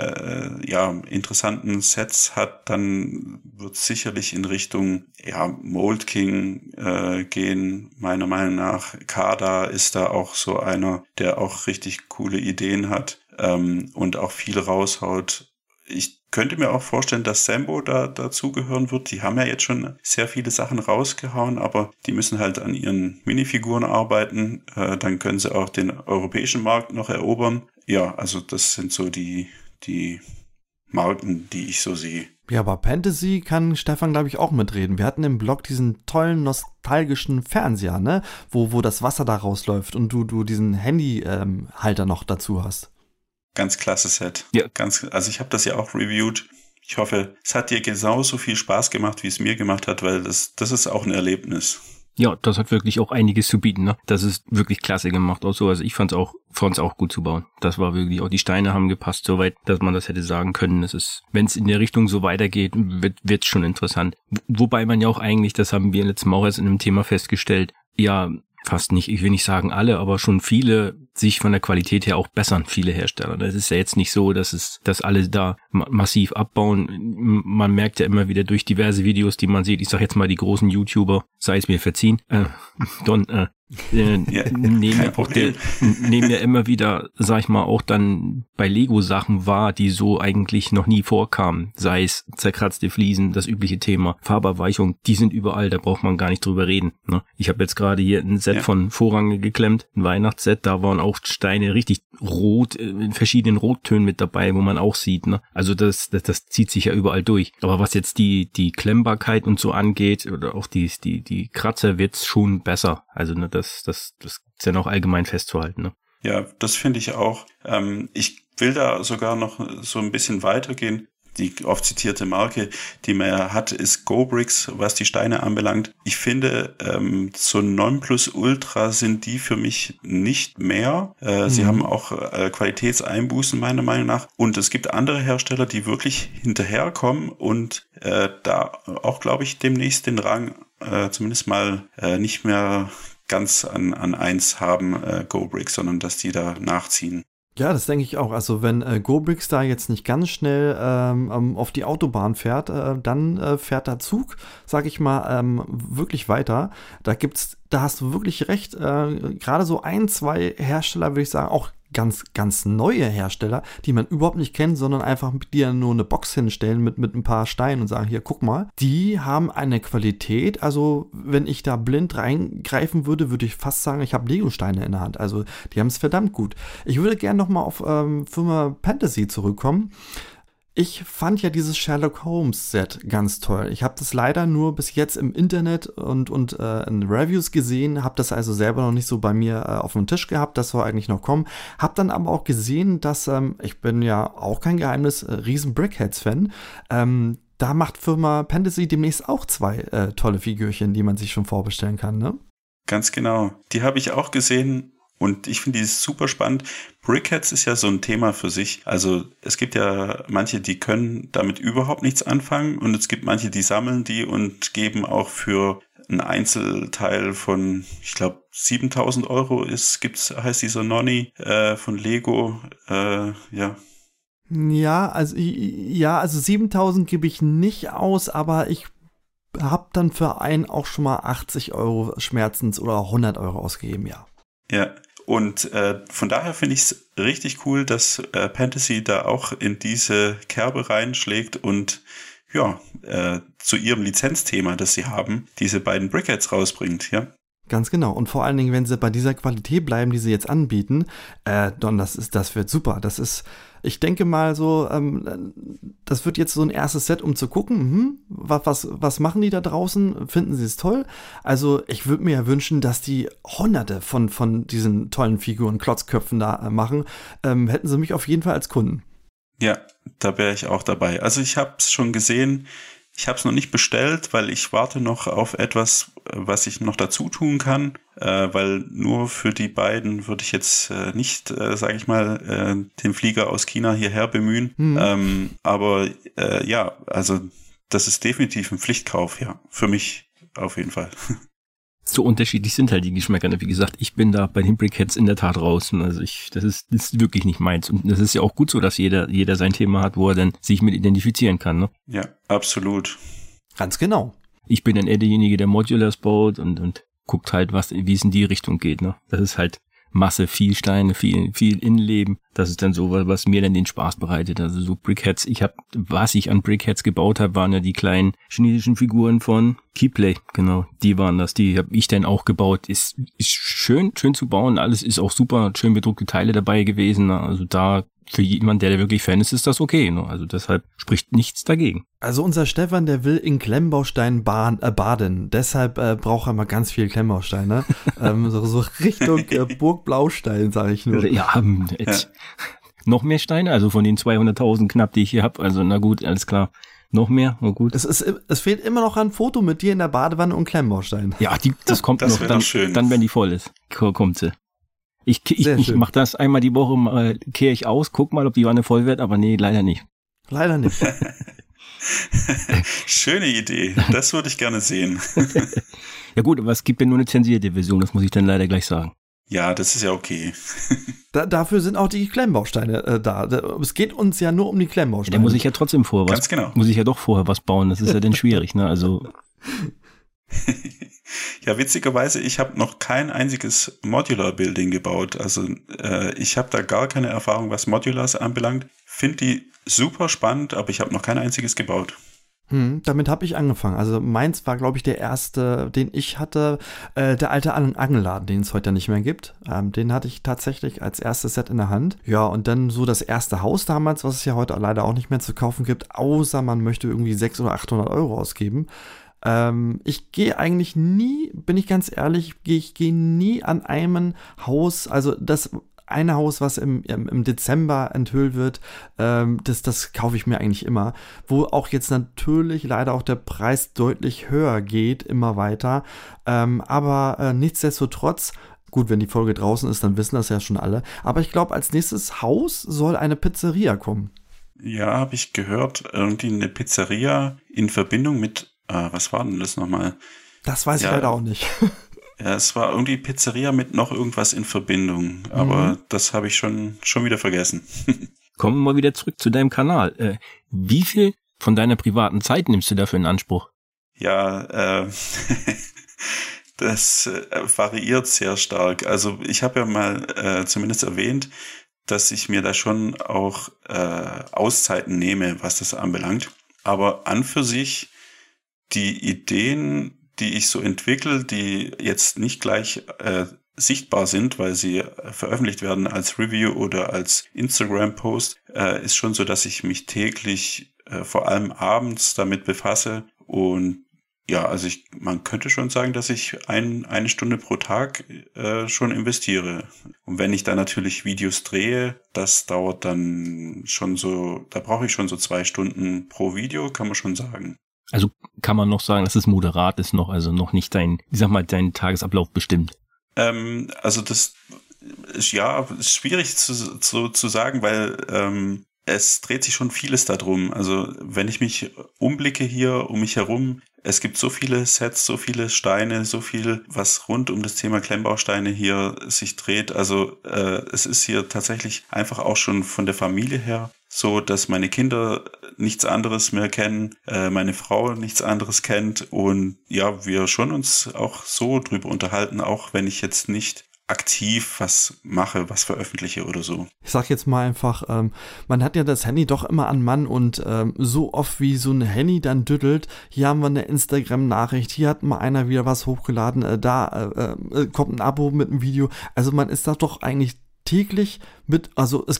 äh, ja, interessanten Sets hat, dann wird es sicherlich in Richtung ja, Mold King äh, gehen, meiner Meinung nach. Kada ist da auch so einer, der auch richtig coole Ideen hat ähm, und auch viel raushaut. Ich könnte mir auch vorstellen, dass Sambo da dazugehören wird. Die haben ja jetzt schon sehr viele Sachen rausgehauen, aber die müssen halt an ihren Minifiguren arbeiten. Äh, dann können sie auch den europäischen Markt noch erobern. Ja, also das sind so die, die Marken, die ich so sehe. Ja, aber Fantasy kann Stefan, glaube ich, auch mitreden. Wir hatten im Blog diesen tollen, nostalgischen Fernseher, ne? Wo, wo das Wasser da rausläuft und du, du diesen Handyhalter ähm, noch dazu hast. Ganz klasse Set. Ja. Ganz, also ich habe das ja auch reviewed. Ich hoffe, es hat dir genauso viel Spaß gemacht, wie es mir gemacht hat, weil das, das ist auch ein Erlebnis. Ja, das hat wirklich auch einiges zu bieten, ne? Das ist wirklich klasse gemacht. Auch so, also ich fand's auch, fand's auch gut zu bauen. Das war wirklich, auch die Steine haben gepasst, soweit, dass man das hätte sagen können. Es ist, wenn es in der Richtung so weitergeht, wird wird's schon interessant. Wobei man ja auch eigentlich, das haben wir letztes Mal auch erst in einem Thema festgestellt, ja, fast nicht, ich will nicht sagen alle, aber schon viele sich von der Qualität her auch bessern, viele Hersteller. Das ist ja jetzt nicht so, dass es, dass alle da ma- massiv abbauen. Man merkt ja immer wieder durch diverse Videos, die man sieht, ich sag jetzt mal die großen YouTuber, sei es mir verziehen, äh, Don, äh, äh, ja, nehmen, ja auch der, nehmen ja immer wieder, sag ich mal, auch dann bei Lego-Sachen wahr, die so eigentlich noch nie vorkamen. Sei es zerkratzte Fliesen, das übliche Thema, Farberweichung, die sind überall, da braucht man gar nicht drüber reden. Ne? Ich habe jetzt gerade hier ein Set ja. von Vorrange geklemmt, ein Weihnachtsset, da waren auch Steine richtig rot, in verschiedenen Rottönen mit dabei, wo man auch sieht. Ne? Also das, das, das zieht sich ja überall durch. Aber was jetzt die die Klemmbarkeit und so angeht, oder auch die die die Kratzer, wird's schon besser. Also ne, das das das ist ja noch allgemein festzuhalten. Ne? Ja, das finde ich auch. Ähm, ich will da sogar noch so ein bisschen weitergehen. Die oft zitierte Marke, die man ja hat, ist GoBricks, was die Steine anbelangt. Ich finde, ähm, so Nonplusultra sind die für mich nicht mehr. Äh, mhm. Sie haben auch äh, Qualitätseinbußen meiner Meinung nach. Und es gibt andere Hersteller, die wirklich hinterherkommen und äh, da auch, glaube ich, demnächst den Rang äh, zumindest mal äh, nicht mehr ganz an, an eins haben, äh, GoBricks, sondern dass die da nachziehen. Ja, das denke ich auch. Also wenn äh, GoBricks da jetzt nicht ganz schnell ähm, auf die Autobahn fährt, äh, dann äh, fährt der Zug, sag ich mal, ähm, wirklich weiter. Da gibt's, da hast du wirklich recht. Äh, gerade so ein, zwei Hersteller, würde ich sagen, auch ganz, ganz neue Hersteller, die man überhaupt nicht kennt, sondern einfach mit dir nur eine Box hinstellen mit, mit ein paar Steinen und sagen, hier, guck mal, die haben eine Qualität, also wenn ich da blind reingreifen würde, würde ich fast sagen, ich habe Lego-Steine in der Hand, also die haben es verdammt gut. Ich würde gerne nochmal auf ähm, Firma Fantasy zurückkommen. Ich fand ja dieses Sherlock Holmes Set ganz toll. Ich habe das leider nur bis jetzt im Internet und, und äh, in Reviews gesehen, habe das also selber noch nicht so bei mir äh, auf dem Tisch gehabt, das soll eigentlich noch kommen. Hab dann aber auch gesehen, dass, ähm, ich bin ja auch kein Geheimnis, äh, riesen Brickheads-Fan, ähm, da macht Firma Fantasy demnächst auch zwei äh, tolle Figürchen, die man sich schon vorbestellen kann, ne? Ganz genau. Die habe ich auch gesehen. Und ich finde die super spannend. Brickheads ist ja so ein Thema für sich. Also es gibt ja manche, die können damit überhaupt nichts anfangen und es gibt manche, die sammeln die und geben auch für ein Einzelteil von, ich glaube, siebentausend Euro ist, gibt's, heißt dieser Nonny äh, von Lego, äh, ja. Ja, also ja, also siebentausend gebe ich nicht aus, aber ich habe dann für einen auch schon mal achtzig Euro Schmerzens oder hundert Euro ausgegeben, ja. Ja, und äh, von daher finde ich es richtig cool, dass äh, Fantasy da auch in diese Kerbe reinschlägt und ja, äh, zu ihrem Lizenzthema, das sie haben, diese beiden Brickheads rausbringt, ja. Ganz genau. Und vor allen Dingen, wenn sie bei dieser Qualität bleiben, die sie jetzt anbieten, äh, Don, das ist, das wird super. Das ist Ich denke mal so, ähm, das wird jetzt so ein erstes Set, um zu gucken, hm, was, was, was machen die da draußen? Finden sie es toll? Also ich würde mir ja wünschen, dass die hunderte von, von diesen tollen Figuren, Klotzköpfen da äh, machen. Ähm, hätten sie mich auf jeden Fall als Kunden. Ja, da wäre ich auch dabei. Also ich habe es schon gesehen. Ich habe es noch nicht bestellt, weil ich warte noch auf etwas, was ich noch dazu tun kann, äh, weil nur für die beiden würde ich jetzt äh, nicht, äh, sage ich mal, äh, den Flieger aus China hierher bemühen. Mhm. Ähm, aber äh, ja, also das ist definitiv ein Pflichtkauf, ja, für mich auf jeden Fall. So unterschiedlich sind halt die Geschmäcker. Wie gesagt, ich bin da bei den Brickheads in der Tat raus. Also ich, das ist, das ist wirklich nicht meins. Und das ist ja auch gut so, dass jeder, jeder sein Thema hat, wo er dann sich mit identifizieren kann, ne? Ja, absolut. Ganz genau. Ich bin dann eher derjenige, der Modulars baut und, und guckt halt, was, wie es in die Richtung geht, ne? Das ist halt Masse, viel Steine, viel, viel Innenleben. Das ist dann so, was mir dann den Spaß bereitet. Also so Brickheads, ich habe, was ich an Brickheads gebaut habe, waren ja die kleinen chinesischen Figuren von Keyplay. Genau, die waren das. Die habe ich dann auch gebaut. Ist, ist schön, schön zu bauen. Alles ist auch super, schön bedruckte Teile dabei gewesen. Also da, für jemanden, der wirklich Fan ist, ist das okay. Ne? Also deshalb spricht nichts dagegen. Also unser Stefan, der will in Klemmbausteinen baden, äh, baden. Deshalb äh, braucht er mal ganz viel Klemmbausteine. ähm, so, so Richtung äh, Burg Blaustein, sage ich nur. Ja, jetzt ja. Noch mehr Steine, also von den zweihunderttausend knapp, die ich hier habe. Also na gut, alles klar. Noch mehr, na gut. Es, ist, es fehlt immer noch ein Foto mit dir in der Badewanne und Klemmbaustein. Ja, die, das kommt das noch, dann, schön. Dann, wenn die voll ist, kommt sie. Ich, ich, ich mache das einmal die Woche, mal kehre ich aus, guck mal, ob die Wanne voll wird, aber nee, leider nicht. Leider nicht. Schöne Idee, das würde ich gerne sehen. Ja gut, aber es gibt ja nur eine zensierte Version, das muss ich dann leider gleich sagen. Ja, das ist ja okay. Da, dafür sind auch die Klemmbausteine äh, da. Es geht uns ja nur um die Klemmbausteine. Da muss ich ja trotzdem vorher was, Ganz genau. muss ich ja doch vorher was bauen, das ist ja dann schwierig, ne, also... Ja, witzigerweise, ich habe noch kein einziges Modular-Building gebaut. Also äh, ich habe da gar keine Erfahrung, was Modulars anbelangt. Finde die super spannend, aber ich habe noch kein einziges gebaut. Hm, damit habe ich angefangen. Also meins war, glaube ich, der erste, den ich hatte, äh, der alte Angelladen, den es heute nicht mehr gibt. Ähm, den hatte ich tatsächlich als erstes Set in der Hand. Ja, und dann so das erste Haus damals, was es ja heute leider auch nicht mehr zu kaufen gibt, außer man möchte irgendwie sechshundert oder achthundert Euro ausgeben. Ähm, ich gehe eigentlich nie, bin ich ganz ehrlich, ich gehe nie an einem Haus, also das eine Haus, was im, im, im Dezember enthüllt wird, ähm, das, das kaufe ich mir eigentlich immer, wo auch jetzt natürlich leider auch der Preis deutlich höher geht, immer weiter, ähm, aber äh, nichtsdestotrotz, gut, wenn die Folge draußen ist, dann wissen das ja schon alle, aber ich glaube, als nächstes Haus soll eine Pizzeria kommen. Ja, habe ich gehört, irgendwie eine Pizzeria in Verbindung mit Uh, was war denn das nochmal? Das weiß ja, ich leider auch nicht. Ja, es war irgendwie Pizzeria mit noch irgendwas in Verbindung, aber mhm. das habe ich schon, schon wieder vergessen. Kommen wir mal wieder zurück zu deinem Kanal. Äh, wie viel von deiner privaten Zeit nimmst du dafür in Anspruch? Ja, äh, das äh, variiert sehr stark. Also ich habe ja mal äh, zumindest erwähnt, dass ich mir da schon auch äh, Auszeiten nehme, was das anbelangt. Aber an für sich die Ideen, die ich so entwickle, die jetzt nicht gleich äh, sichtbar sind, weil sie äh, veröffentlicht werden als Review oder als Instagram-Post, äh, ist schon so, dass ich mich täglich äh, vor allem abends damit befasse. Und ja, also ich, man könnte schon sagen, dass ich ein, eine Stunde pro Tag äh, schon investiere. Und wenn ich dann natürlich Videos drehe, das dauert dann schon so, da brauche ich schon so zwei Stunden pro Video, kann man schon sagen. Also kann man noch sagen, dass es moderat ist noch, also noch nicht dein, ich sag mal, dein Tagesablauf bestimmt. Ähm, also das ist ja ist schwierig zu, zu, zu sagen, weil ähm, es dreht sich schon vieles darum. Also wenn ich mich umblicke hier um mich herum, es gibt so viele Sets, so viele Steine, so viel, was rund um das Thema Klemmbausteine hier sich dreht. Also äh, es ist hier tatsächlich einfach auch schon von der Familie her so, dass meine Kinder nichts anderes mehr kennen, äh, meine Frau nichts anderes kennt und ja, wir schon uns auch so drüber unterhalten, auch wenn ich jetzt nicht aktiv was mache, was veröffentliche oder so. Ich sag jetzt mal einfach, ähm, man hat ja das Handy doch immer an Mann und ähm, so oft wie so ein Handy dann düttelt, hier haben wir eine Instagram-Nachricht, hier hat mal einer wieder was hochgeladen, äh, da äh, äh, kommt ein Abo mit einem Video, also man ist da doch eigentlich täglich mit, also es geht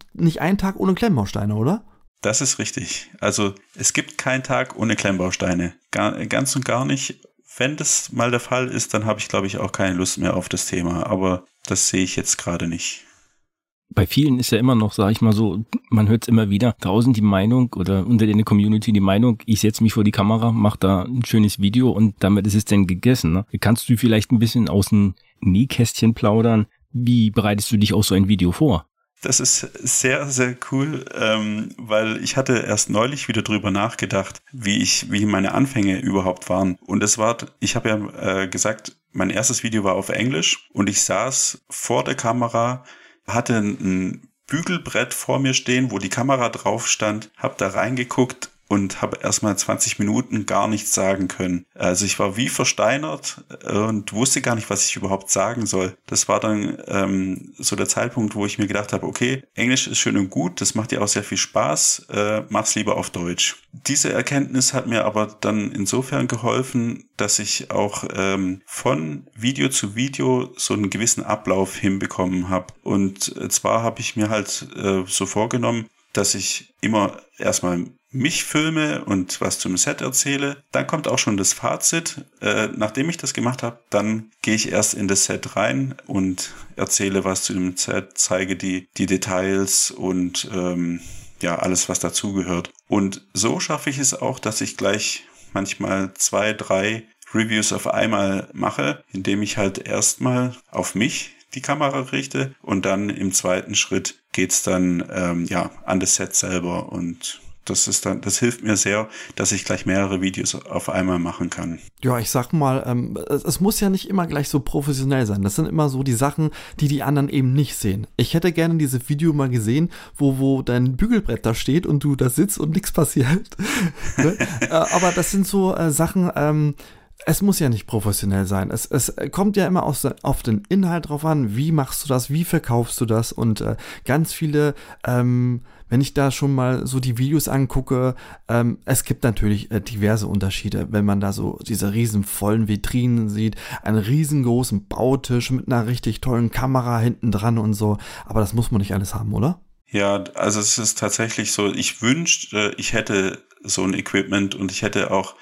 nicht einen Tag ohne Klemmbausteine, oder? Das ist richtig. Also es gibt keinen Tag ohne Klemmbausteine. Gar, ganz und gar nicht. Wenn das mal der Fall ist, dann habe ich, glaube ich, auch keine Lust mehr auf das Thema. Aber das sehe ich jetzt gerade nicht. Bei vielen ist ja immer noch, sage ich mal so, man hört es immer wieder, draußen die Meinung oder unter der Community die Meinung, ich setze mich vor die Kamera, mache da ein schönes Video und damit ist es dann gegessen. Ne? Kannst du vielleicht ein bisschen aus dem Nähkästchen plaudern? Wie bereitest du dich auf so ein Video vor? Das ist sehr, sehr cool, ähm, weil ich hatte erst neulich wieder drüber nachgedacht, wie ich, wie meine Anfänge überhaupt waren. Und es war, ich habe ja äh, gesagt, mein erstes Video war auf Englisch und ich saß vor der Kamera, hatte ein Bügelbrett vor mir stehen, wo die Kamera drauf stand, habe da reingeguckt und habe erstmal zwanzig Minuten gar nichts sagen können. Also ich war wie versteinert und wusste gar nicht, was ich überhaupt sagen soll. Das war dann ähm, so der Zeitpunkt, wo ich mir gedacht habe, okay, Englisch ist schön und gut, das macht dir auch sehr viel Spaß, äh, mach's lieber auf Deutsch. Diese Erkenntnis hat mir aber dann insofern geholfen, dass ich auch ähm, von Video zu Video so einen gewissen Ablauf hinbekommen habe. Und zwar habe ich mir halt äh, so vorgenommen, dass ich immer erstmal mich filme und was zum Set erzähle. Dann kommt auch schon das Fazit. Äh, nachdem ich das gemacht habe, dann gehe ich erst in das Set rein und erzähle was zu dem Set, zeige die, die Details und ähm, ja, alles, was dazugehört. Und so schaffe ich es auch, dass ich gleich manchmal zwei, drei Reviews auf einmal mache, indem ich halt erstmal auf mich die Kamera richte und dann im zweiten Schritt geht's dann ähm, ja an das Set selber und das ist dann, das hilft mir sehr, dass ich gleich mehrere Videos auf einmal machen kann. Ja, ich sag mal, ähm, es, es muss ja nicht immer gleich so professionell sein. Das sind immer so die Sachen, die die anderen eben nicht sehen. Ich hätte gerne dieses Video mal gesehen, wo, wo dein Bügelbrett da steht und du da sitzt und nichts passiert. Ne? äh, aber das sind so äh, Sachen, ähm, es muss ja nicht professionell sein. Es, es kommt ja immer auf, auf den Inhalt drauf an. Wie machst du das? Wie verkaufst du das? Und äh, ganz viele, ähm, wenn ich da schon mal so die Videos angucke, ähm, es gibt natürlich äh, diverse Unterschiede. Wenn man da so diese riesen vollen Vitrinen sieht, einen riesengroßen Bautisch mit einer richtig tollen Kamera hinten dran und so. Aber das muss man nicht alles haben, oder? Ja, also es ist tatsächlich so, ich wünschte, ich hätte so ein Equipment und ich hätte auch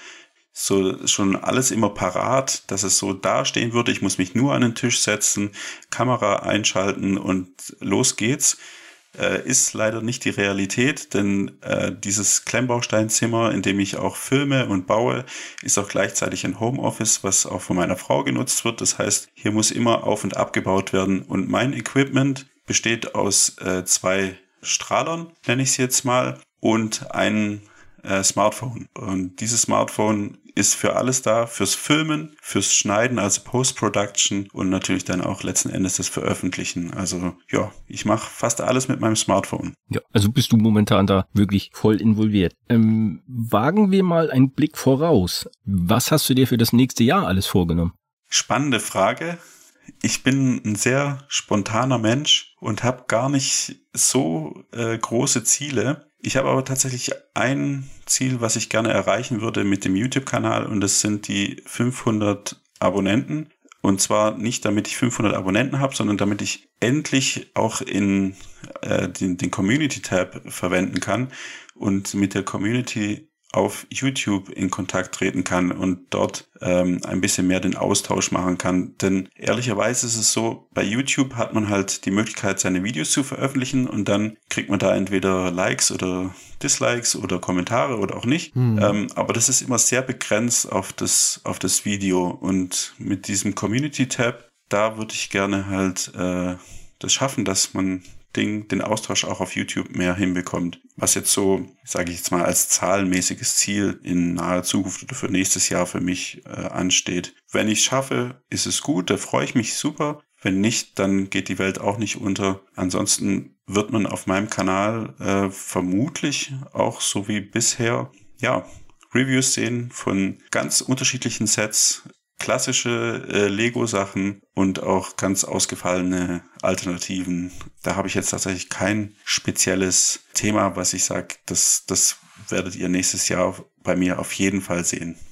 so schon alles immer parat, dass es so dastehen würde. Ich muss mich nur an den Tisch setzen, Kamera einschalten und los geht's. Äh, ist leider nicht die Realität, denn äh, dieses Klemmbausteinzimmer, in dem ich auch filme und baue, ist auch gleichzeitig ein Homeoffice, was auch von meiner Frau genutzt wird. Das heißt, hier muss immer auf- und abgebaut werden. Und mein Equipment besteht aus äh, zwei Strahlern, nenne ich es jetzt mal, und einem äh, Smartphone. Und dieses Smartphone ist für alles da, fürs Filmen, fürs Schneiden, also Post-Production und natürlich dann auch letzten Endes das Veröffentlichen. Also ja, ich mache fast alles mit meinem Smartphone. Ja, also bist du momentan da wirklich voll involviert. Ähm, wagen wir mal einen Blick voraus. Was hast du dir für das nächste Jahr alles vorgenommen? Spannende Frage. Ich bin ein sehr spontaner Mensch und habe gar nicht so äh, große Ziele. Ich habe aber tatsächlich ein Ziel, was ich gerne erreichen würde mit dem YouTube-Kanal und das sind die fünfhundert Abonnenten. Und zwar nicht, damit ich fünfhundert Abonnenten habe, sondern damit ich endlich auch in äh, den, den Community-Tab verwenden kann und mit der Community auf YouTube in Kontakt treten kann und dort ähm, ein bisschen mehr den Austausch machen kann. Denn ehrlicherweise ist es so, bei YouTube hat man halt die Möglichkeit, seine Videos zu veröffentlichen und dann kriegt man da entweder Likes oder Dislikes oder Kommentare oder auch nicht. Mhm. Ähm, aber das ist immer sehr begrenzt auf das, auf das Video. Und mit diesem Community-Tab, da würde ich gerne halt äh, das schaffen, dass man Ding, den Austausch auch auf YouTube mehr hinbekommt. Was jetzt so, sage ich jetzt mal, als zahlenmäßiges Ziel in naher Zukunft oder für nächstes Jahr für mich äh, ansteht. Wenn ich es schaffe, ist es gut, da freue ich mich super. Wenn nicht, dann geht die Welt auch nicht unter. Ansonsten wird man auf meinem Kanal äh, vermutlich auch so wie bisher, ja, Reviews sehen von ganz unterschiedlichen Sets, klassische äh, Lego-Sachen und auch ganz ausgefallene Alternativen. Da habe ich jetzt tatsächlich kein spezielles Thema, was ich sage, das, das werdet ihr nächstes Jahr bei mir auf jeden Fall sehen.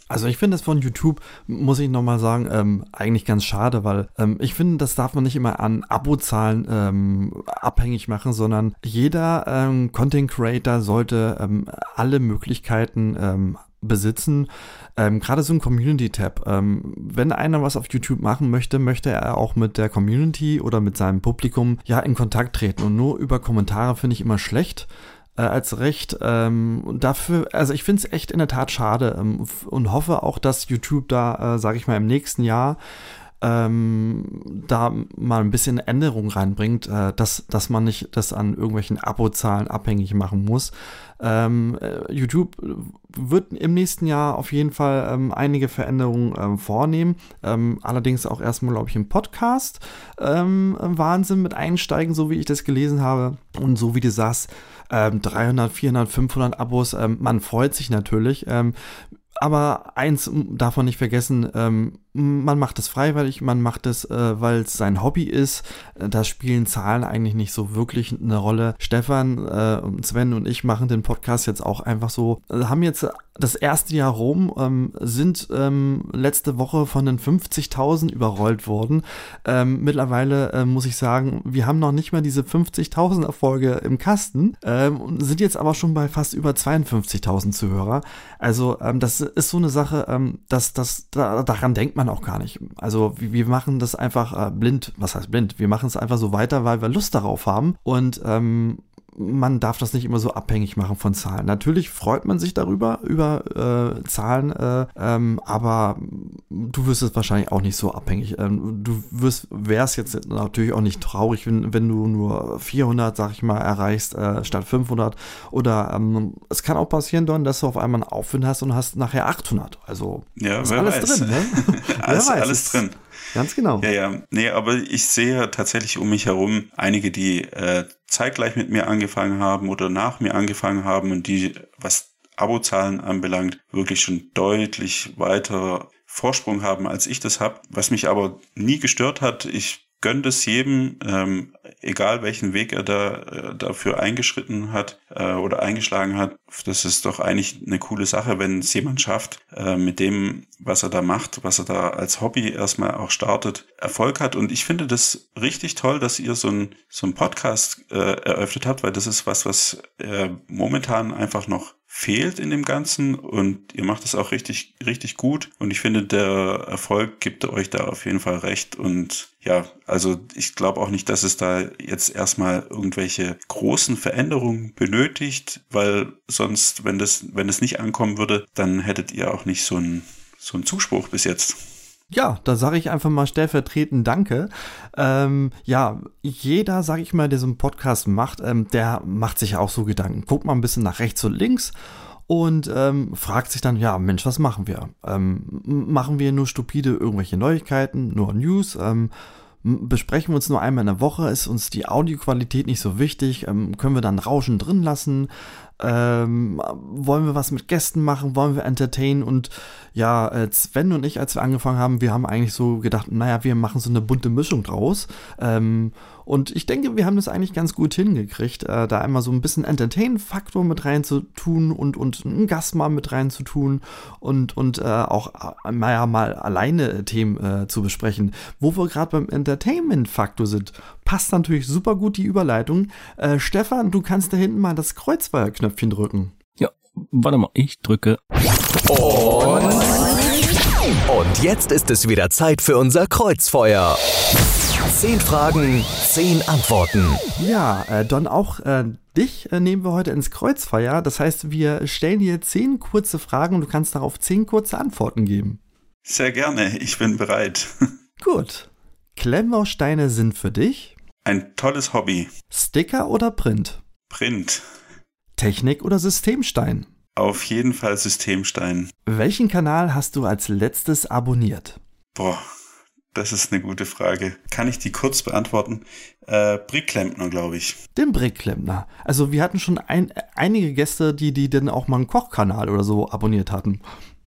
Also ich finde es von YouTube, muss ich nochmal sagen, ähm, eigentlich ganz schade, weil ähm, ich finde, das darf man nicht immer an Abozahlen ähm, abhängig machen, sondern jeder ähm, Content Creator sollte ähm, alle Möglichkeiten ähm, besitzen. Ähm, gerade so ein Community-Tab. Ähm, wenn einer was auf YouTube machen möchte, möchte er auch mit der Community oder mit seinem Publikum ja in Kontakt treten. Und nur über Kommentare finde ich immer schlecht. Äh, als recht. Ähm, und dafür, also ich finde es echt in der Tat schade ähm, f- und hoffe auch, dass YouTube da, äh, sage ich mal, im nächsten Jahr ähm, da mal ein bisschen Änderung reinbringt, äh, dass, dass man nicht das an irgendwelchen Abozahlen abhängig machen muss. Ähm, äh, YouTube wird im nächsten Jahr auf jeden Fall ähm, einige Veränderungen ähm, vornehmen. Ähm, allerdings auch erstmal, glaube ich, im Podcast ähm, Wahnsinn mit einsteigen, so wie ich das gelesen habe. Und so wie du sagst, ähm, dreihundert, vierhundert, fünfhundert Abos, ähm, man freut sich natürlich. Ähm, aber eins darf man nicht vergessen, ähm, man macht es freiwillig, man macht es, äh, weil es sein Hobby ist. Äh, da spielen Zahlen eigentlich nicht so wirklich eine Rolle. Stefan, äh, Sven und ich machen den Podcast jetzt auch einfach so, äh, haben jetzt das erste Jahr rum, ähm, sind ähm, letzte Woche von den fünfzigtausend überrollt worden. Ähm, mittlerweile äh, muss ich sagen, wir haben noch nicht mal diese fünfzigtausend Erfolge im Kasten, ähm, sind jetzt aber schon bei fast über zweiundfünfzigtausend Zuhörer. Also ähm, das ist so eine Sache, ähm, dass das da, daran denkt man auch gar nicht. Also wir, wir machen das einfach äh, blind. Was heißt blind? Wir machen es einfach so weiter, weil wir Lust darauf haben und ähm, man darf das nicht immer so abhängig machen von Zahlen. Natürlich freut man sich darüber, über äh, Zahlen, äh, ähm, aber du wirst es wahrscheinlich auch nicht so abhängig. Ähm, du wirst, wärst jetzt natürlich auch nicht traurig, wenn, wenn du nur vierhundert, sag ich mal, erreichst, äh, statt fünfhundert. Oder ähm, es kann auch passieren, Don, dass du auf einmal einen Aufwind hast und hast nachher achthundert. Also ja, ist wer alles weiß. drin, ne? alles, wer weiß, alles drin. Ganz genau. Ja, ja. Nee, aber ich sehe tatsächlich um mich herum einige, die äh, zeitgleich mit mir angefangen haben oder nach mir angefangen haben und die, was Abozahlen anbelangt, wirklich schon deutlich weiter Vorsprung haben, als ich das habe. Was mich aber nie gestört hat, ich gönne das jedem, ähm, egal welchen Weg er da äh, dafür eingeschritten hat äh, oder eingeschlagen hat. Das ist doch eigentlich eine coole Sache, wenn es jemand schafft, äh, mit dem, was er da macht, was er da als Hobby erstmal auch startet, Erfolg hat. Und ich finde das richtig toll, dass ihr so ein so ein Podcast äh, eröffnet habt, weil das ist was, was äh, momentan einfach noch fehlt in dem Ganzen und ihr macht es auch richtig, richtig gut und ich finde, der Erfolg gibt euch da auf jeden Fall recht und ja, also ich glaube auch nicht, dass es da jetzt erstmal irgendwelche großen Veränderungen benötigt, weil sonst, wenn das, wenn es nicht ankommen würde, dann hättet ihr auch nicht so einen, so einen Zuspruch bis jetzt. Ja, da sage ich einfach mal stellvertretend Danke. Ähm, ja, jeder, sage ich mal, der so einen Podcast macht, ähm, der macht sich auch so Gedanken. Guckt mal ein bisschen nach rechts und links und ähm, fragt sich dann, ja, Mensch, was machen wir? Ähm, machen wir nur stupide irgendwelche Neuigkeiten, nur News? Ähm, besprechen wir uns nur einmal in der Woche? Ist uns die Audioqualität nicht so wichtig? Ähm, können wir dann Rauschen drin lassen? Ähm, wollen wir was mit Gästen machen, wollen wir entertainen und ja, äh, Sven und ich, als wir angefangen haben, wir haben eigentlich so gedacht, naja, wir machen so eine bunte Mischung draus ähm, und ich denke, wir haben das eigentlich ganz gut hingekriegt, äh, da einmal so ein bisschen Entertain-Faktor mit reinzutun und, und einen Gast mal mit reinzutun und, und äh, auch äh, naja, mal alleine Themen äh, zu besprechen. Wo wir gerade beim Entertainment-Faktor sind, passt natürlich super gut die Überleitung. Äh, Stefan, du kannst da hinten mal das Kreuzfeuerknöpfchen drücken. Ja, warte mal, ich drücke. Und, und jetzt ist es wieder Zeit für unser Kreuzfeuer. Zehn Fragen, zehn Antworten. Ja, äh, Don, auch äh, dich äh, nehmen wir heute ins Kreuzfeuer. Das heißt, wir stellen dir zehn kurze Fragen und du kannst darauf zehn kurze Antworten geben. Sehr gerne, ich bin bereit. Gut. Klemmbausteine sind für dich? Ein tolles Hobby. Sticker oder Print? Print. Technik oder Systemstein? Auf jeden Fall Systemstein. Welchen Kanal hast du als letztes abonniert? Boah, das ist eine gute Frage. Kann ich die kurz beantworten? Äh, Brickklempner, glaube ich. Den Brickklempner. Also wir hatten schon ein, einige Gäste, die, die dann auch mal einen Kochkanal oder so abonniert hatten.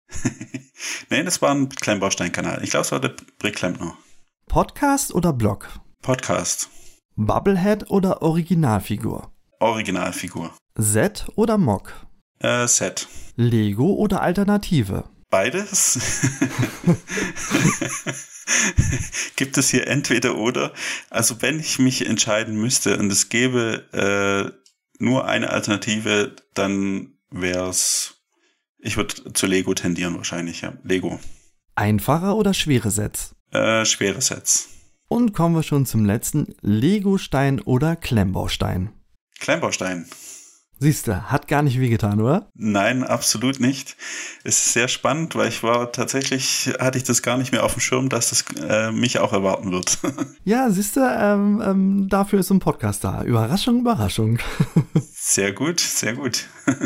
Nee, das war ein Klemmbaustein-Kanal. Ich glaube, es war der Brickklempner. Podcast oder Blog? Podcast. Bubblehead oder Originalfigur? Originalfigur. Set oder Mock? Äh, Set. Lego oder Alternative? Beides. Gibt es hier entweder oder? Also wenn ich mich entscheiden müsste und es gäbe äh, nur eine Alternative, dann wäre es, ich würde zu Lego tendieren wahrscheinlich, ja. Lego. Einfache oder schwere Sets? Äh, schwere Sets. Und kommen wir schon zum letzten. Lego-Stein oder Klemmbaustein? Klemmbaustein. Siehste, hat gar nicht wehgetan, oder? Nein, absolut nicht. Es ist sehr spannend, weil ich war tatsächlich, hatte ich das gar nicht mehr auf dem Schirm, dass das äh, mich auch erwarten wird. Ja, siehste, ähm, ähm, dafür ist so ein Podcast da. Überraschung, Überraschung. Sehr gut, sehr gut.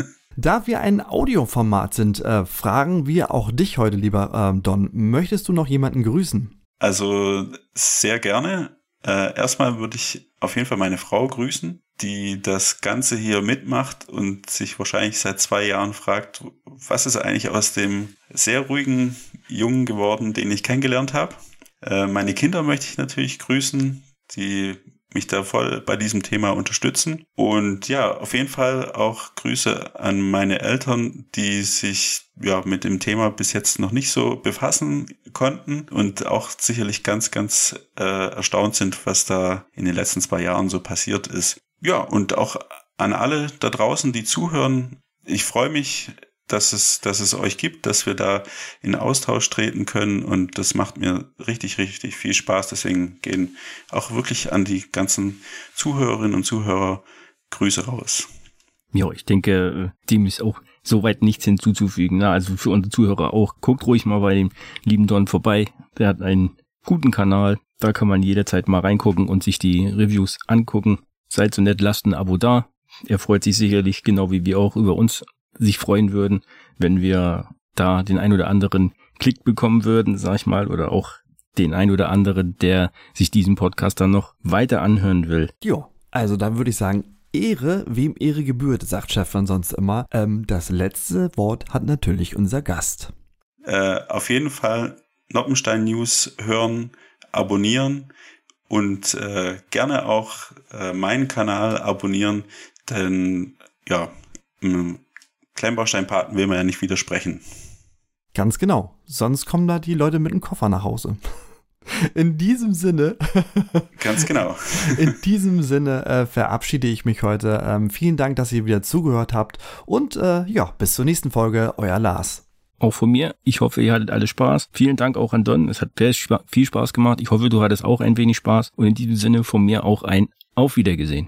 Da wir ein Audioformat sind, äh, fragen wir auch dich heute, lieber ähm, Don. Möchtest du noch jemanden grüßen? Also sehr gerne. Äh, erstmal würde ich auf jeden Fall meine Frau grüßen, die das Ganze hier mitmacht und sich wahrscheinlich seit zwei Jahren fragt, was ist eigentlich aus dem sehr ruhigen Jungen geworden, den ich kennengelernt habe. Äh, meine Kinder möchte ich natürlich grüßen, die mich da voll bei diesem Thema unterstützen. Und ja, auf jeden Fall auch Grüße an meine Eltern, die sich ja mit dem Thema bis jetzt noch nicht so befassen konnten und auch sicherlich ganz, ganz äh, erstaunt sind, was da in den letzten zwei Jahren so passiert ist. Ja, und auch an alle da draußen, die zuhören. Ich freue mich, dass es, dass es euch gibt, dass wir da in Austausch treten können, und das macht mir richtig, richtig viel Spaß. Deswegen gehen auch wirklich an die ganzen Zuhörerinnen und Zuhörer Grüße raus. Ja, ich denke, dem ist auch soweit nichts hinzuzufügen. Na, also für unsere Zuhörer auch, guckt ruhig mal bei dem lieben Don vorbei. Der hat einen guten Kanal, da kann man jederzeit mal reingucken und sich die Reviews angucken. Seid so nett, lasst ein Abo da. Er freut sich sicherlich, genau wie wir auch, über uns sich freuen würden, wenn wir da den ein oder anderen Klick bekommen würden, sag ich mal, oder auch den ein oder anderen, der sich diesen Podcast dann noch weiter anhören will. Jo, also dann würde ich sagen, Ehre, wem Ehre gebührt, sagt Stefan sonst immer. Ähm, das letzte Wort hat natürlich unser Gast. Äh, auf jeden Fall Noppenstein News hören, abonnieren und äh, gerne auch äh, meinen Kanal abonnieren, denn ja, m- Klemmbaustein-Paten will man ja nicht widersprechen. Ganz genau. Sonst kommen da die Leute mit dem Koffer nach Hause. In diesem Sinne. Ganz genau. In diesem Sinne äh, verabschiede ich mich heute. Ähm, vielen Dank, dass ihr wieder zugehört habt. Und äh, ja, bis zur nächsten Folge. Euer Lars. Auch von mir. Ich hoffe, ihr hattet alle Spaß. Vielen Dank auch an Don. Es hat viel Spaß gemacht. Ich hoffe, du hattest auch ein wenig Spaß. Und in diesem Sinne von mir auch ein Auf Wiedergesehen.